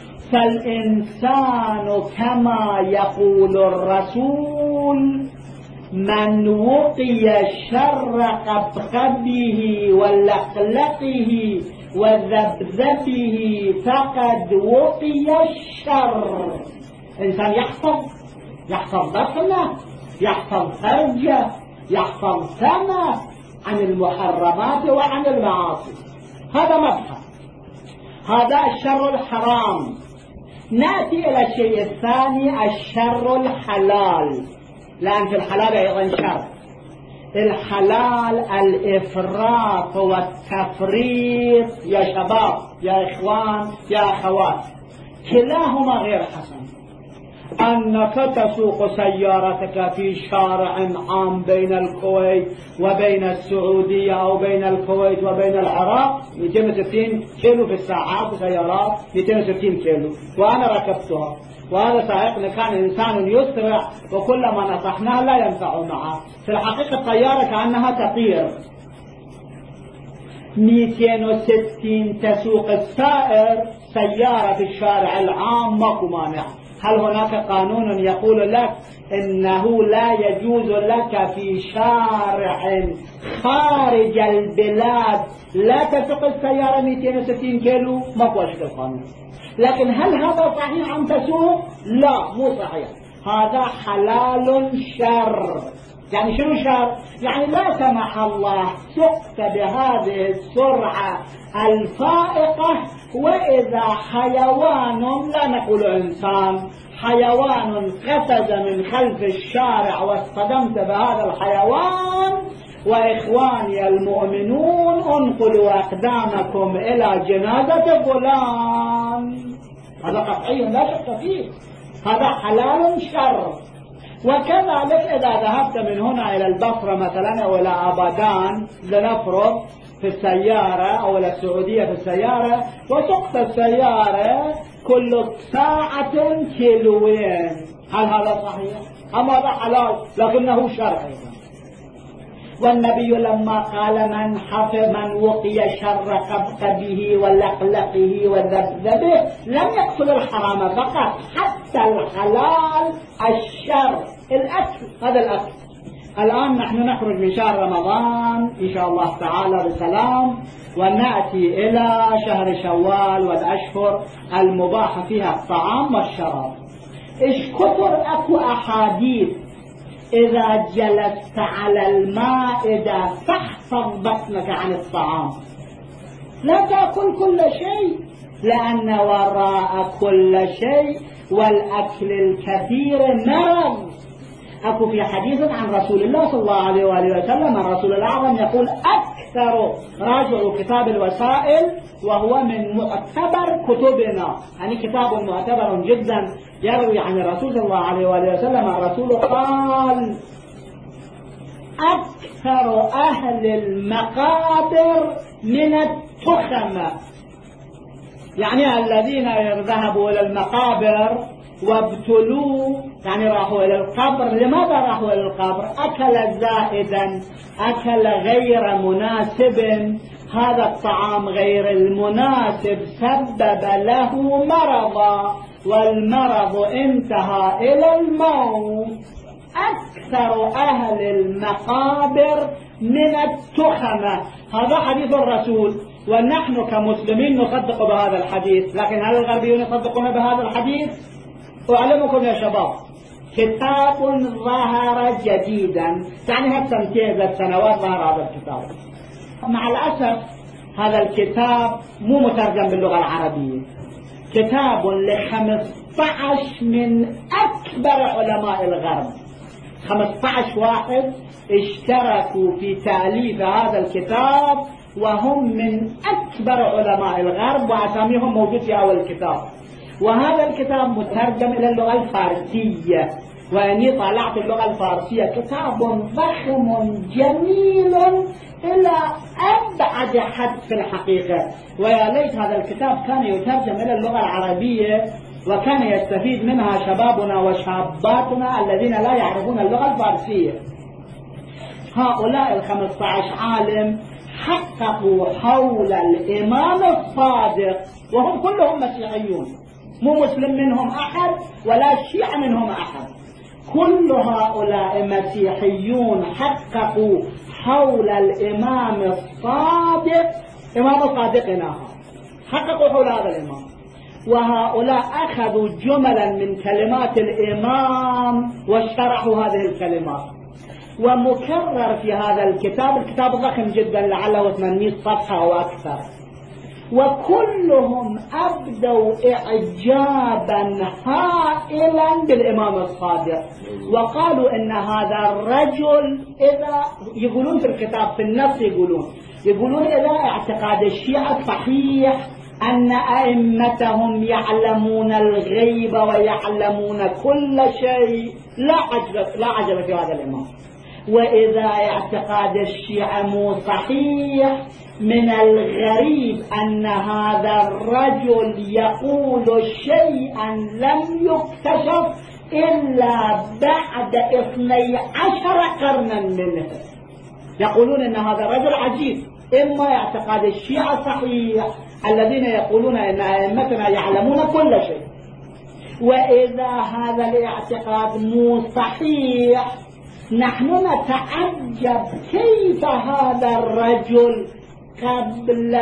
فالإنسان كما يقول الرسول من وقي شر قبقبه ولقلقه وذبذبه فقد وقي الشر. إنسان يحفظ بطنه، يحفظ فرجه، يحفظ فمه عن المحرمات وعن المعاصي. هذا مبحث، هذا الشر الحرام. نأتي إلى الشيء الثاني، الشر الحلال، لأن في الحلال أيضا شر. الحلال الإفراط والتفريط يا شباب، يا إخوان، يا أخوات، كلاهما غير حسن. أنك تسوق سيارتك في شارع عام بين الكويت وبين السعودية أو بين الكويت وبين العراق 260 كيلو في الساعة بسيارات 260 كيلو، وأنا ركبتها، وهذا سائقنا كان إنسان يسرع، وكلما نصحناه لا ينفع معه. في الحقيقة الطيارة كأنها تطير 260 تسوق السائر سيارة في الشارع العام، ماكو مانع. هل هناك قانون يقول لك إنه لا يجوز لك في شارع خارج البلاد لا تسوق السيارة 260 كيلو؟ ماكو أشكال قانون. لكن هل هذا صحيح أن تسوق؟ لا، مو صحيح. هذا حلال شر. يعني شنو شر؟ يعني لا سمح الله سقت بهذه السرعة الفائقة، وإذا حيوان، لا نقول إنسان، حيوان قفز من خلف الشارع واصطدمت بهذا الحيوان، وإخواني المؤمنون انقلوا أقدامكم إلى جنازة فلان، هذا قطعي لا شك فيه، هذا حلال شر. وكذلك إذا ذهبت من هنا إلى البصرة مثلا أو إلى أبادان لنفرض في السيارة أو إلى السعودية في السيارة، وسقط السيارة كل ساعة كيلوين، هل هذا صحيح؟ أما هذا حلال لكنه شرعي. والنبي لما قال من وقي شر قبقبه ولقلقه وذبذبه لم يقصد الحرام فقط، حتى الحلال الشر الأكل، هذا الأكل. الآن نحن نخرج من شهر رمضان إن شاء الله تعالى بسلام، ونأتي إلى شهر شوال والأشهر المباح فيها الطعام والشراب. إيش كثر أكو أحاديث إذا جلست على المائدة فاحفظ بطنك عن الطعام، لا تأكل كل شيء، لأن وراء كل شيء والأكل الكثير مرض. أكو في حديث عن رسول الله صلى الله عليه وآله وسلم الرسول الأعظم يقول أكثر، راجعوا كتاب الوسائل وهو من معتبر كتبنا، يعني كتاب معتبر جدا يروي عن الرسول صلى الله عليه وآله وسلم. الرسول قال أكثر أهل المقابر من التخمة، يعني الذين ذهبوا إلى المقابر وابتلوا، يعني راحوا إلى القبر. لماذا راحوا إلى القبر؟ أكل زائدا، أكل غير مناسب، هذا الطعام غير المناسب سبب له مرضا، والمرض انتهى إلى الموت. أكثر أهل المقابر من التخمة، هذا حديث الرسول، ونحن كمسلمين نصدق بهذا الحديث. لكن هل الغربيون يصدقون بهذا الحديث؟ أعلمكم يا شباب، كتاب ظهر جديدا، يعني هالسنتين 3 سنوات ظهر هذا الكتاب. مع الأسف هذا الكتاب مو مترجم باللغة العربية، كتاب ل15 من أكبر علماء الغرب، 15 واحد اشتركوا في تأليف هذا الكتاب، وهم من أكبر علماء الغرب، وأساميهم موجود في أول الكتاب. وهذا الكتاب مترجم إلى اللغة الفارسية، وأني طالعت اللغة الفارسية، كتاب ضخم جميل إلى أبعد حد في الحقيقة. ويا ليت هذا الكتاب كان يترجم إلى اللغة العربية، وكان يستفيد منها شبابنا وشاباتنا الذين لا يعرفون اللغة الفارسية. هؤلاء 15 عالم حققوا حول الإمام الصادق، وهم كلهم مسيحيون، مو مسلم منهم أحد ولا شيعة منهم أحد، كل هؤلاء مسيحيون حققوا حول الإمام الصادق، إمام صادقنا، حققوا حول هذا الإمام. وهؤلاء أخذوا جملا من كلمات الإمام وشرحوا هذه الكلمات، ومكرر في هذا الكتاب. الكتاب ضخم جدا لعله 800 صفحة أو أكثر، وكلهم أبدوا إعجابا هائلا بالإمام الصادق، وقالوا إن هذا الرجل، إذا يقولون في الكتاب في النص يقولون إذا اعتقاد الشيعة صحيح أن أئمتهم يعلمون الغيب ويعلمون كل شيء، لا عجب في هذا الإمام. وإذا اعتقاد الشيعة مو صحيح، من الغريب أن هذا الرجل يقول شيئا لم يكتشف إلا بعد 12 قرنا منه. يقولون أن هذا الرجل عجيب، إما اعتقاد الشيعة صحيح الذين يقولون أن أئمتنا يعلمون كل شيء، وإذا هذا الاعتقاد مو صحيح نحن نتعجب كيف هذا الرجل قبل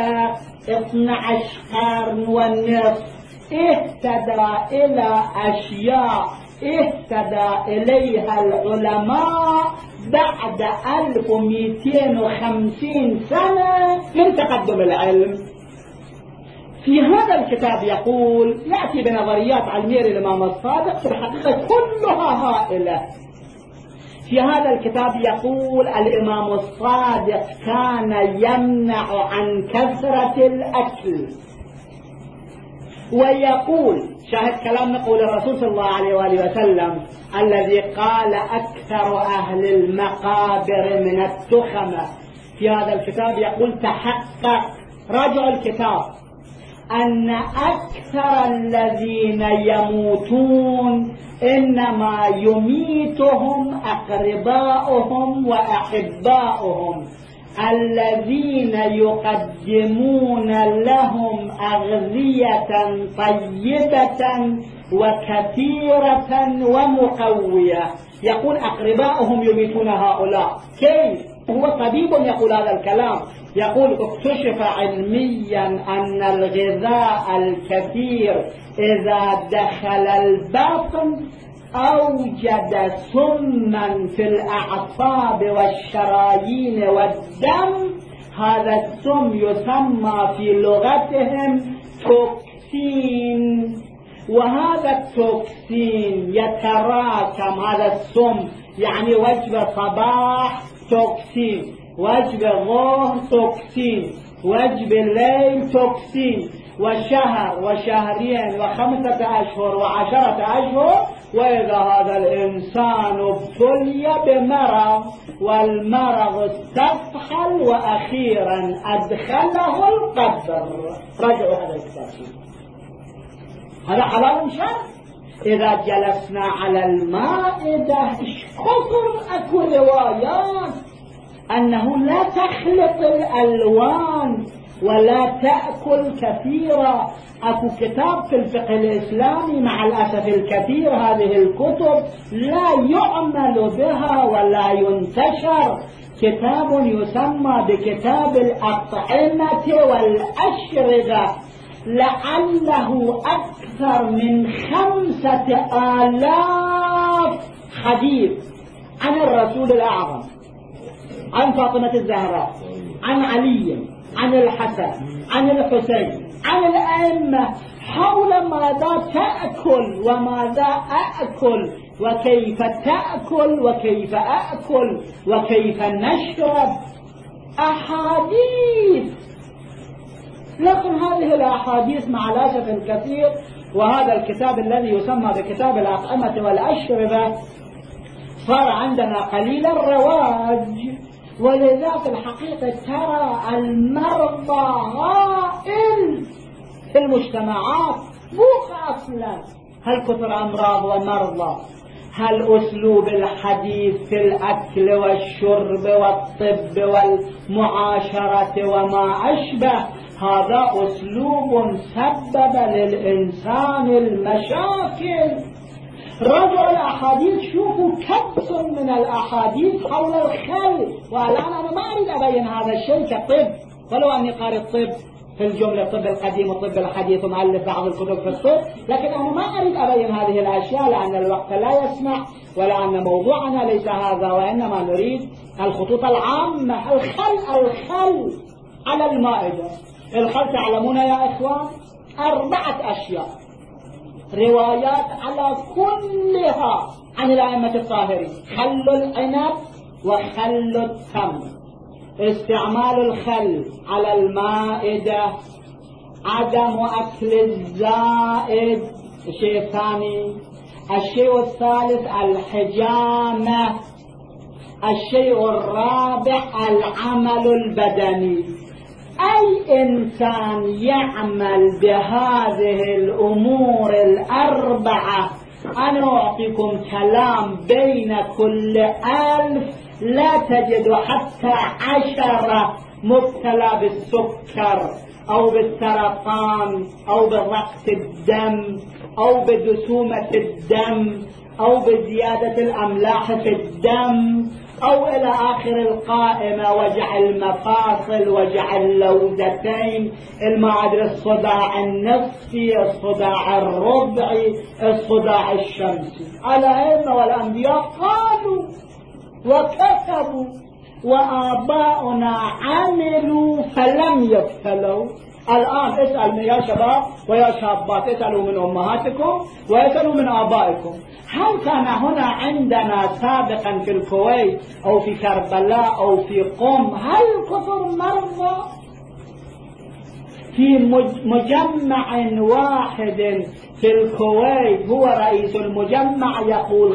12 قرن ونصف اهتدى إلى أشياء اهتدى إليها العلماء بعد 1250 سنة من تقدم العلم. في هذا الكتاب يقول، يأتي بنظريات علمية للإمام الصادق في الحقيقة كلها هائلة. في هذا الكتاب يقول الإمام الصادق كان يمنع عن كثرة الأكل، ويقول، شاهد كلام نقول الرسول صلى الله عليه وآله وسلم الذي قال أكثر أهل المقابر من التخمة. في هذا الكتاب يقول تحقق، راجعوا الكتاب، أن أكثر الذين يموتون إنما يميتهم أقرباؤهم وأحباؤهم الذين يقدمون لهم أغذية طيبة وكثيرة ومقوية. يقول أقرباؤهم يميتون هؤلاء. كيف؟ هو طبيب يقول هذا الكلام. يقول اكتشف علميا أن الغذاء الكثير إذا دخل البطن أوجد سما في الأعصاب والشرايين والدم. هذا السم يسمى في لغتهم توكسين، وهذا التوكسين يتراكم. هذا السم يعني وجبة صباح توكسين، وجبة ظهر توكسين، وجبة الليل توكسين، وشهر وشهرين و5 أشهر و10 أشهر، وإذا هذا الإنسان ابتلي بمرض والمرض استفحل وأخيرا أدخله القبر. رجعوا هذا الكتاب، هذا حلال شر. إذا جلسنا على المائدة كثر أكو روايات أنه لا تخلط الألوان ولا تأكل كثيرا. أكو كتاب في الفقه الإسلامي مع الأسف الكثير هذه الكتب لا يعمل بها ولا ينتشر، كتاب يسمى بكتاب الأطعمة والأشربة، لعله أكثر من 5000 حديث عن الرسول الأعظم، عن فاطمة الزهراء، عن علي، عن الحسن، عن الحسين، عن الأئمة حول ماذا تأكل وماذا أأكل وكيف تأكل وكيف أأكل وكيف نشرب. أحاديث، لكن هذه الأحاديث مع الأسف الكثير، وهذا الكتاب الذي يسمى بكتاب الأطعمة والأشربة صار عندنا قليل الرواج، ولذا في الحقيقة ترى المرضى هائل في المجتمعات. بوخ أصلا هل كثر أمراض ومرضى، هل أسلوب الحديث في الأكل والشرب والطب والمعاشرة وما أشبه، هذا أسلوب سبب للإنسان المشاكل. رجعوا الأحاديث، شوفوا كبس من الأحاديث حول الخل. والآن أنا ما أريد أبين هذا الشيء كطب، ولو أني قارئ الطب في الجملة، الطب القديم والطب الحديث ومؤلف بعض الكتب في الطب، لكن أنا ما أريد أبين هذه الأشياء لأن الوقت لا يسمح، ولأن موضوعنا ليس هذا، وإنما نريد الخطوط العامة. الخل على المائدة. الخل تعلمون يا إخوان 4 أشياء، روايات على كلها عن الأئمة الطاهرين: خل العنب وخل التمر، استعمال الخل على المائدة، عدم أكل الزائد، الشيء الثاني. الشيء الثالث الحجامة. الشيء الرابع العمل البدني. أي إنسان يعمل بهذه الأمور 4، أنا أعطيكم كلام بين كل 1000 لا تجد حتى 10 مبتلى بالسكر أو بالسرطان أو بضغط الدم أو بدسومة الدم أو بزيادة الأملاح في الدم أو إلى آخر القائمة، وجع المفاصل، وجع اللوزتين، الصداع النصفي، الصداع الربعي، الصداع الشمسي. الأئمة والأنبياء قالوا وكتبوا، وآباؤنا عملوا فلم يبتلوا. الآن اسأل يا شباب ويا شابات، اسألوا من أمهاتكم واسألوا من آبائكم، هل كان هنا عندنا سابقا في الكويت أو في كربلاء أو في قم هل كثر مرضى؟ في مجمع واحد في الكويت هو رئيس المجمع يقول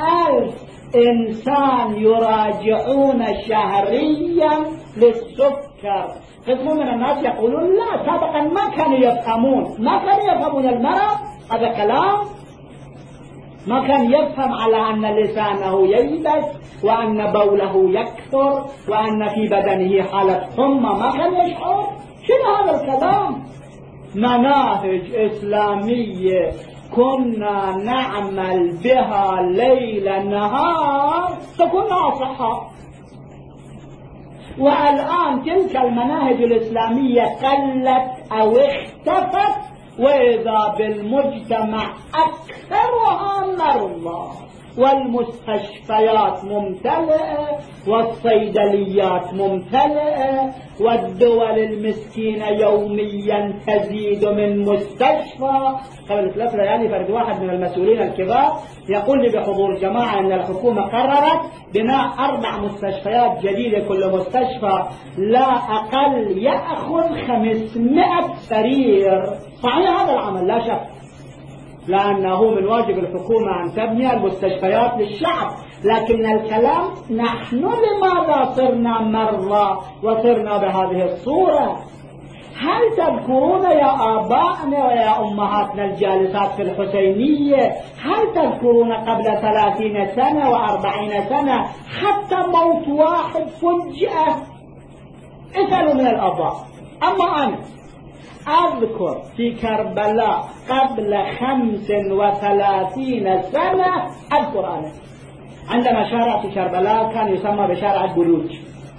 15,000 إنسان يراجعون شهريا للسكر الشر. قسم من الناس يقولون لا، سابقا ما كانوا يفهمون المرض، هذا كلام ما كان يفهم على أن لسانه ييبس وأن بوله يكثر وأن في بدنه حالة حمى، ما كان يشعر. شنو هذا الكلام؟ مناهج إسلامية كنا نعمل بها ليل نهار فكنا أصحاء، والآن تلك المناهج الإسلامية قلت أو اختفت، وإذا بالمجتمع أكثرها مرضى، والمستشفيات ممتلئة والصيدليات ممتلئة، والدول المسكينة يوميا تزيد من مستشفى. قبل 3 ليالي فرد واحد من المسؤولين الكبار يقول لي بحضور جماعة أن الحكومة قررت بناء 4 مستشفيات جديدة، كل مستشفى لا أقل يأخذ 500 سرير. صحيح هذا العمل لا شك، لأنه من واجب الحكومة أن تبني المستشفيات للشعب، لكن الكلام نحن لماذا صرنا مرضى وصرنا بهذه الصورة؟ هل تذكرون يا آبائنا ويا أمهاتنا الجالسات في الحسينية، هل تذكرون قبل 30 سنة و40 سنة حتى موت واحد فجأة؟ اسألوا من الآباء. أما أنا أذكر في كربلاء قبل 35 سنة، أذكر أنا عندما شارع في كربلاء كان يسمى بشارع البلوج،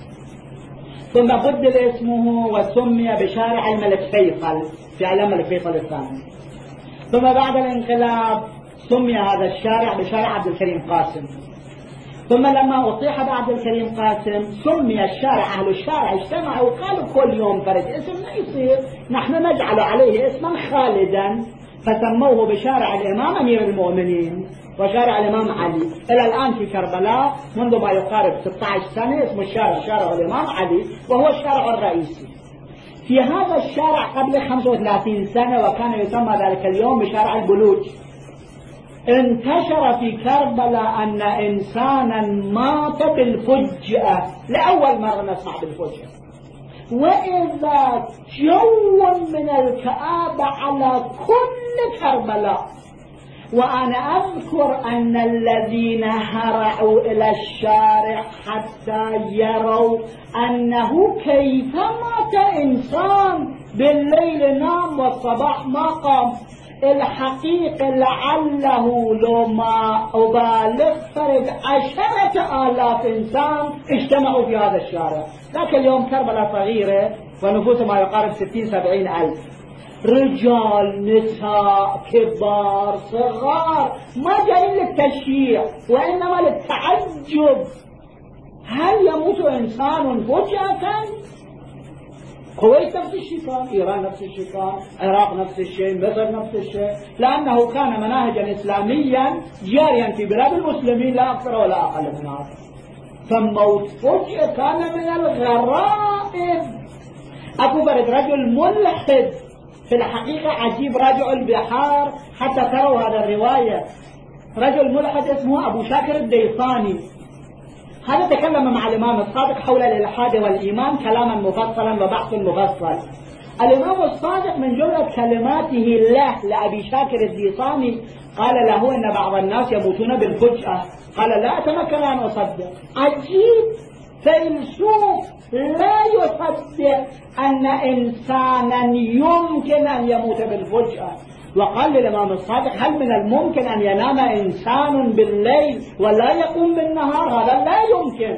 ثم بدل اسمه وسمي بشارع الملك فيصل في أيام الملك فيصل الثاني، ثم بعد الانقلاب سمي هذا الشارع بشارع عبد الكريم قاسم، ثم لما أطيح بعبد الكريم قاسم سمي الشارع، أهل الشارع اجتمعوا وقالوا كل يوم فرد اسم ما يصير، نحن نجعل عليه اسما خالدا، فسموه بشارع الإمام أمير المؤمنين وشارع الإمام علي. إلى الآن في كربلاء منذ ما يقارب 16 سنة اسم الشارع شارع الإمام علي، وهو الشارع الرئيسي. في هذا الشارع قبل 35 سنة وكان يسمى ذلك اليوم بشارع البلوج، انتشر في كربلاء أن إنسانا مات بالفجأة، لأول مرة نسمع بالفجأة، وإذا جو من الكآبة على كل كربلاء. وأنا أذكر أن الذين هرعوا إلى الشارع حتى يروا أنه كيف مات إنسان بالليل نام والصباح ما قام. الحقيقة لعله لو ما أبالغ فرد 10,000 إنسان اجتمعوا في هذا الشارع. ذاك اليوم كربلاء صغيرة ونفوسها ما يقارب 60-70 ألف، رجال نساء كبار صغار، ما جايين للتشييع وإنما للتعجب. هل يموت إنسان فجأة؟ كويت نفس الشيء كان، إيران نفس الشيء كان، العراق نفس الشيء، مصر نفس الشيء، لأنه كان مناهجا إسلاميا جاريا في بلاد المسلمين لا أكثر ولا أقل من هذا. فالموت فجأة كان من الغرائب. أكو برد رجل ملحد في الحقيقة عجيب، راجعوا البحار حتى تروا هذا الرواية. رجل ملحد اسمه أبو شاكر الديصاني، هذا تكلم مع الإمام الصادق حول الإلحاد والإيمان كلاما مفصلا وبحث مفصل. الإمام الصادق من جملة كلماته له لأبي شاكر الديصاني قال له إن بعض الناس يموتون بالفجأة، قال لا أتمكن أن أصدق. عجيب، فيلسوف لا يصدق أن إنسانا يمكن أن يموت بالفجأة. وقال للإمام الصادق هل من الممكن أن ينام إنسان بالليل ولا يقوم بالنهار؟ هذا لا يمكن.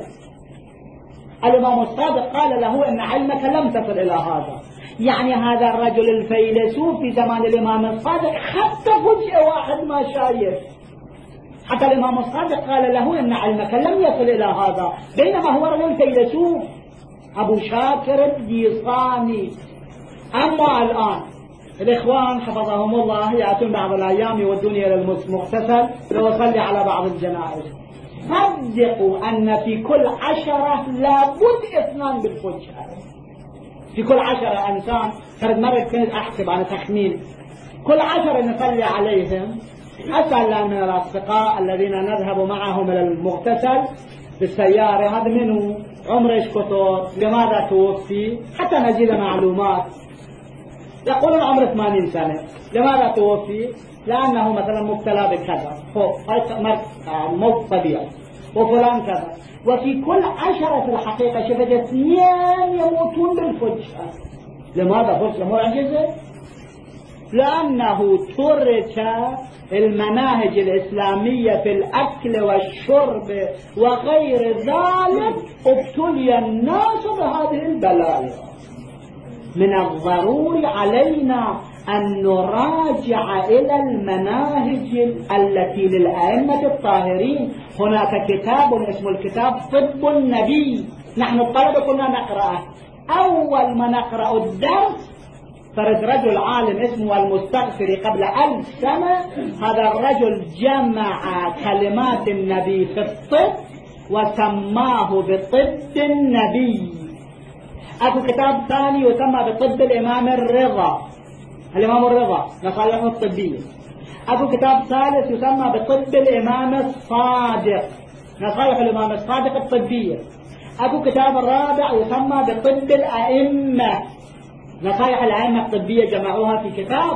الإمام الصادق قال له إن علمك لم تصل إلى هذا. يعني هذا الرجل الفيلسوف في زمان الإمام الصادق حتى فجأة واحد ما شايف، حتى الإمام الصادق قال له إن علمك لم يصل إلى هذا، بينما هو رجل فيلسوف أبو شاكر الديصاني. أما الآن الإخوان حفظهم الله يأتون بعض الأيام يودوني إلى المغتسل لأصلي على بعض الجنائز، صدقوا أن في كل 10 لابد 2 بالفجأة. في كل 10 إنسان، فرد مرة كنت أحسب على تخمين كل 10 نصلي عليهم. أسأل من الأصدقاء الذين نذهب معهم إلى المغتسل بالسيارة، هذا منه عمره ايش كثر، لماذا توفي، حتى نزيد معلومات. يقولون عمره 80 سنة، لماذا توفي؟ لأنه مثلا مبتلى بكذا، موت طبيعي، وفلان كذا. وفي كل 10 في الحقيقة شفت 2 يموتون بالفجأة. لماذا فرصة معجزة؟ لأنه ترك المناهج الإسلامية في الأكل والشرب وغير ذلك، ابتلي الناس بهذه البلايا. من الضروري علينا أن نراجع إلى المناهج التي للأئمة الطاهرين. هناك كتاب اسمه الكتاب طب النبي، نحن الطلبة كنا نقرأه. أول ما نقرأ الدرس فرد رجل عالم اسمه المستغفري قبل 1000 سنة، هذا الرجل جمع كلمات النبي في الطب وسماه بطب النبي. أكو كتاب ثاني يسمى بطب الإمام الرضا، الإمام الرضا نصائحه الطبية. أكو كتاب ثالث يسمى بطب الإمام الصادق، نصائح الإمام الصادق الطبية. أكو كتاب رابع يسمى بطب الأئمة، نصائح الأئمة الطبية جمعوها في كتاب.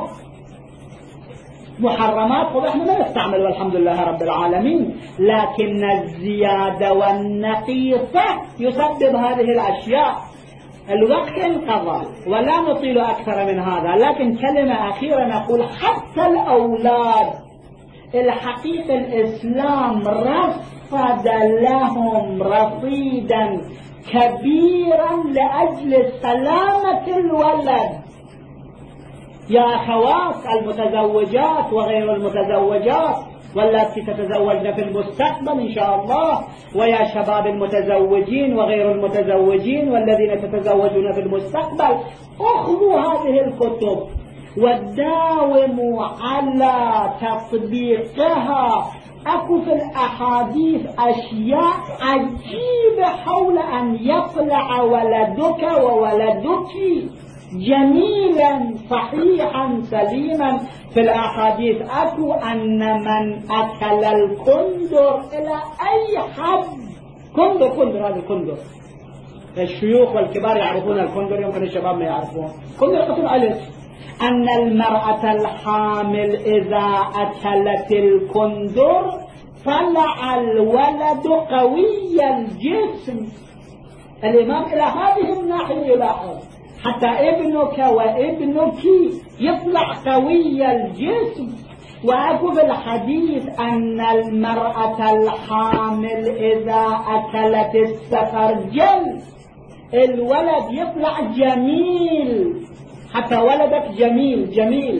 محرمات وإحنا ما نستعمل والحمد لله رب العالمين، لكن الزيادة والنقيصة يسبب هذه الأشياء. الوقت انقضى ولا نطيل أكثر من هذا، لكن كلمة أخيرة نقول حتى الأولاد الحقيقة الإسلام رصد لهم رصيدا كبيرا لأجل سلامة الولد. يا أخوات المتزوجات وغير المتزوجات والتي تتزوجن في المستقبل إن شاء الله، ويا شباب المتزوجين وغير المتزوجين والذين تتزوجون في المستقبل، أخذوا هذه الكتب وداوموا على تطبيقها. أكو في الأحاديث أشياء عجيبة حول أن يطلع ولدك وولدك جميلا صحيحا سليما. في الأحاديث أكو أن من أكل الكندر إلى أي حد، كندر هذا الكندر، الشيوخ والكبار يعرفون الكندر، يمكن الشباب ما يعرفون. كندر قتل عليه أن المرأة الحامل إذا أكلت الكندر طلع الولد قوي الجسم. الإمام إلى هذه الناحية يلاحظ حتى ابنك وابنك يطلع قوي الجسم. وأكو بالحديث أن المرأة الحامل إذا أكلت السفرجل الولد يطلع جميل، حتى ولدك جميل.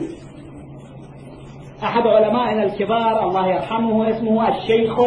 أحد علمائنا الكبار الله يرحمه اسمه الشيخ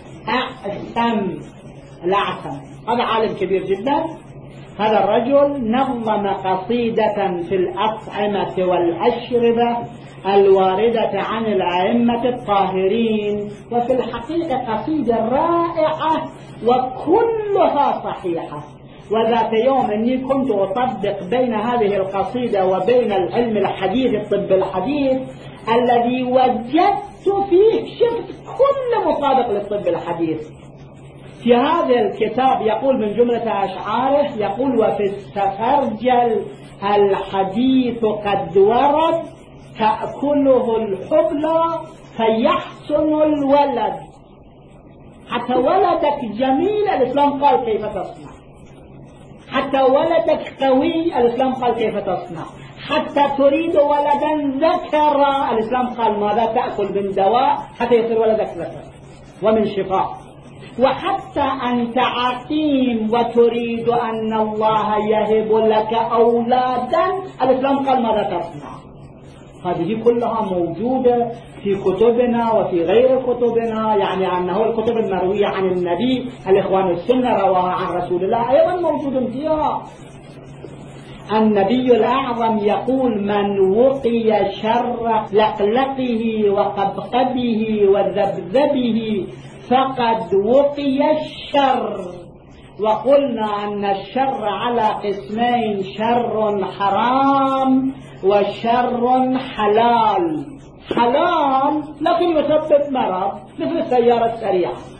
الأعثم، هذا عالم كبير جدا. هذا الرجل نظم قصيدة في الأطعمة والأشربة الواردة عن الأئمة الطاهرين، وفي الحقيقة قصيدة رائعة وكلها صحيحة. وذات يوم أني كنت أطبق بين هذه القصيدة وبين العلم الحديث الطب الحديث الذي وجدت فيه شفت كل مطابق للطب الحديث. في هذا الكتاب يقول من جملة أشعاره يقول: وفي السفرجل الحديث قد ورد تأكله الحبلى فيحسن الولد. حتى ولدك جميل الإسلام قال كيف تصنع، حتى ولدك قوي الإسلام قال كيف تصنع، حتى تريد ولدا ذكرا الإسلام قال ماذا تأكل من دواء حتى يصير ولدك ذكر ومن شفاء، وحتى أنت عقيم وتريد أن الله يهب لك أولادا الإسلام قال ماذا تصنع. هذه كلها موجودة في كتبنا وفي غير كتبنا، يعني أنه الكتب المروية عن النبي الإخوان السنة رواها عن رسول الله أيضا موجود فيها. النبي الأعظم يقول: من وقي شر لقلقه وقبقبه وذبذبه فقد وقي الشر. وقلنا أن الشر على قسمين: شر حرام وشر حلال. حلال لكن يسبب مرض مثل السيارة السريعة،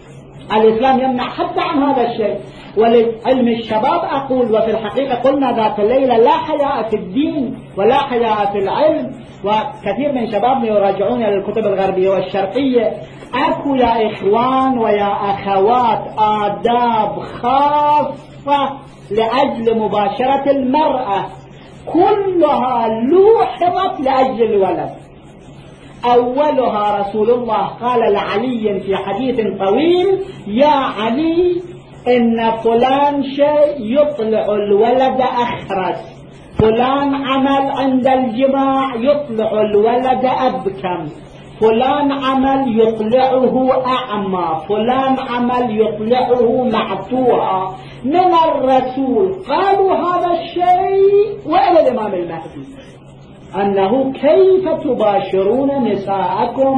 الإسلام يمنع حتى عن هذا الشيء. ولعلم الشباب أقول، وفي الحقيقة قلنا ذات الليلة لا حياء في الدين ولا حياء في العلم، وكثير من شبابنا يراجعون إلى الكتب الغربية والشرقية. أكو يا إخوان ويا أخوات آداب خاصة لأجل مباشرة المرأة، كلها لوحظت لأجل الولد. أولها رسول الله قال لعلي في حديث طويل: يا علي، إن فلان شيء يطلع الولد أخرس، فلان عمل عند الجماع يطلع الولد أبكم، فلان عمل يطلعه أعمى، فلان عمل يطلعه معتوها. من الرسول قالوا هذا الشيء، وإلى الإمام المهدي أنه كيف تباشرون نساءكم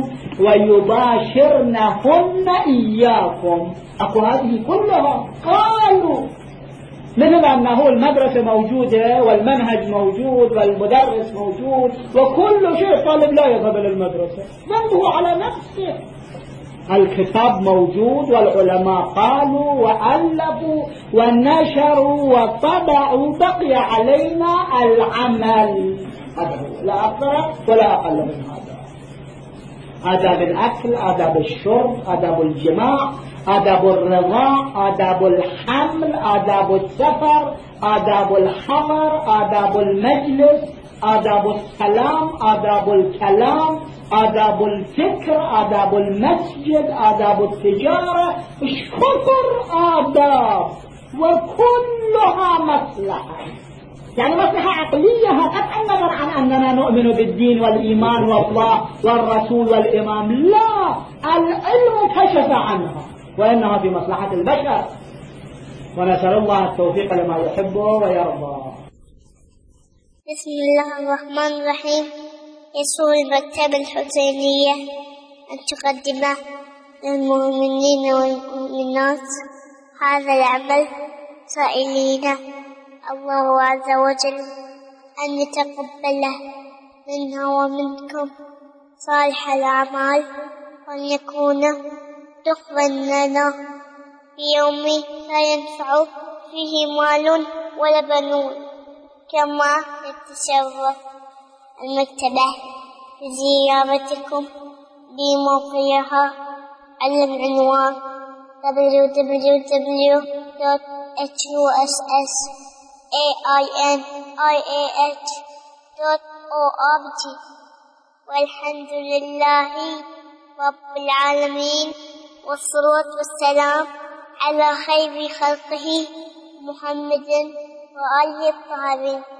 ويباشرنهن إياكم. أكو هذه كلها قالوا، مثل أنه المدرسة موجودة والمنهج موجود والمدرس موجود وكل شيء، طالب لا يذهب إلى المدرسة، ذنبه على نفسه. الكتاب موجود والعلماء قالوا وألفوا ونشروا وطبعوا، بقي علينا العمل. هذا هو، لا أكثر ولا أقل من هذا. آداب الأكل، آداب الشرب، آداب الجماع، آداب الرضاع، آداب الحمل، آداب السفر، آداب الحضر، آداب المجلس، آداب السلام، آداب الكلام، آداب الفكر، آداب المسجد، آداب التجارة، كثر آداب وكلها مصلحة، يعني مصلحة عقلية قطع النظر عن أننا نؤمن بالدين والإيمان والله والرسول والإمام، لا، العلم كشف عنها وإنها في مصلحة البشر، ونسأل الله التوفيق لما يحبه ويرضى. بسم الله الرحمن الرحيم. يسر المكتبة الحسينية أن تقدم للمؤمنين والمؤمنات هذا العمل، سائلين الله عز وجل أن يتقبله منا ومنكم صالح الأعمال، وأن يكون دخلا لنا في يوم لا ينفع فيه مال ولا بنون. كما نتشرف المكتبة بزيارتكم بموقعها على العنوان www.hussainih.org. والحمد لله رب العالمين، والصلاة والسلام على خير خلقه محمد وآله الطاهرين.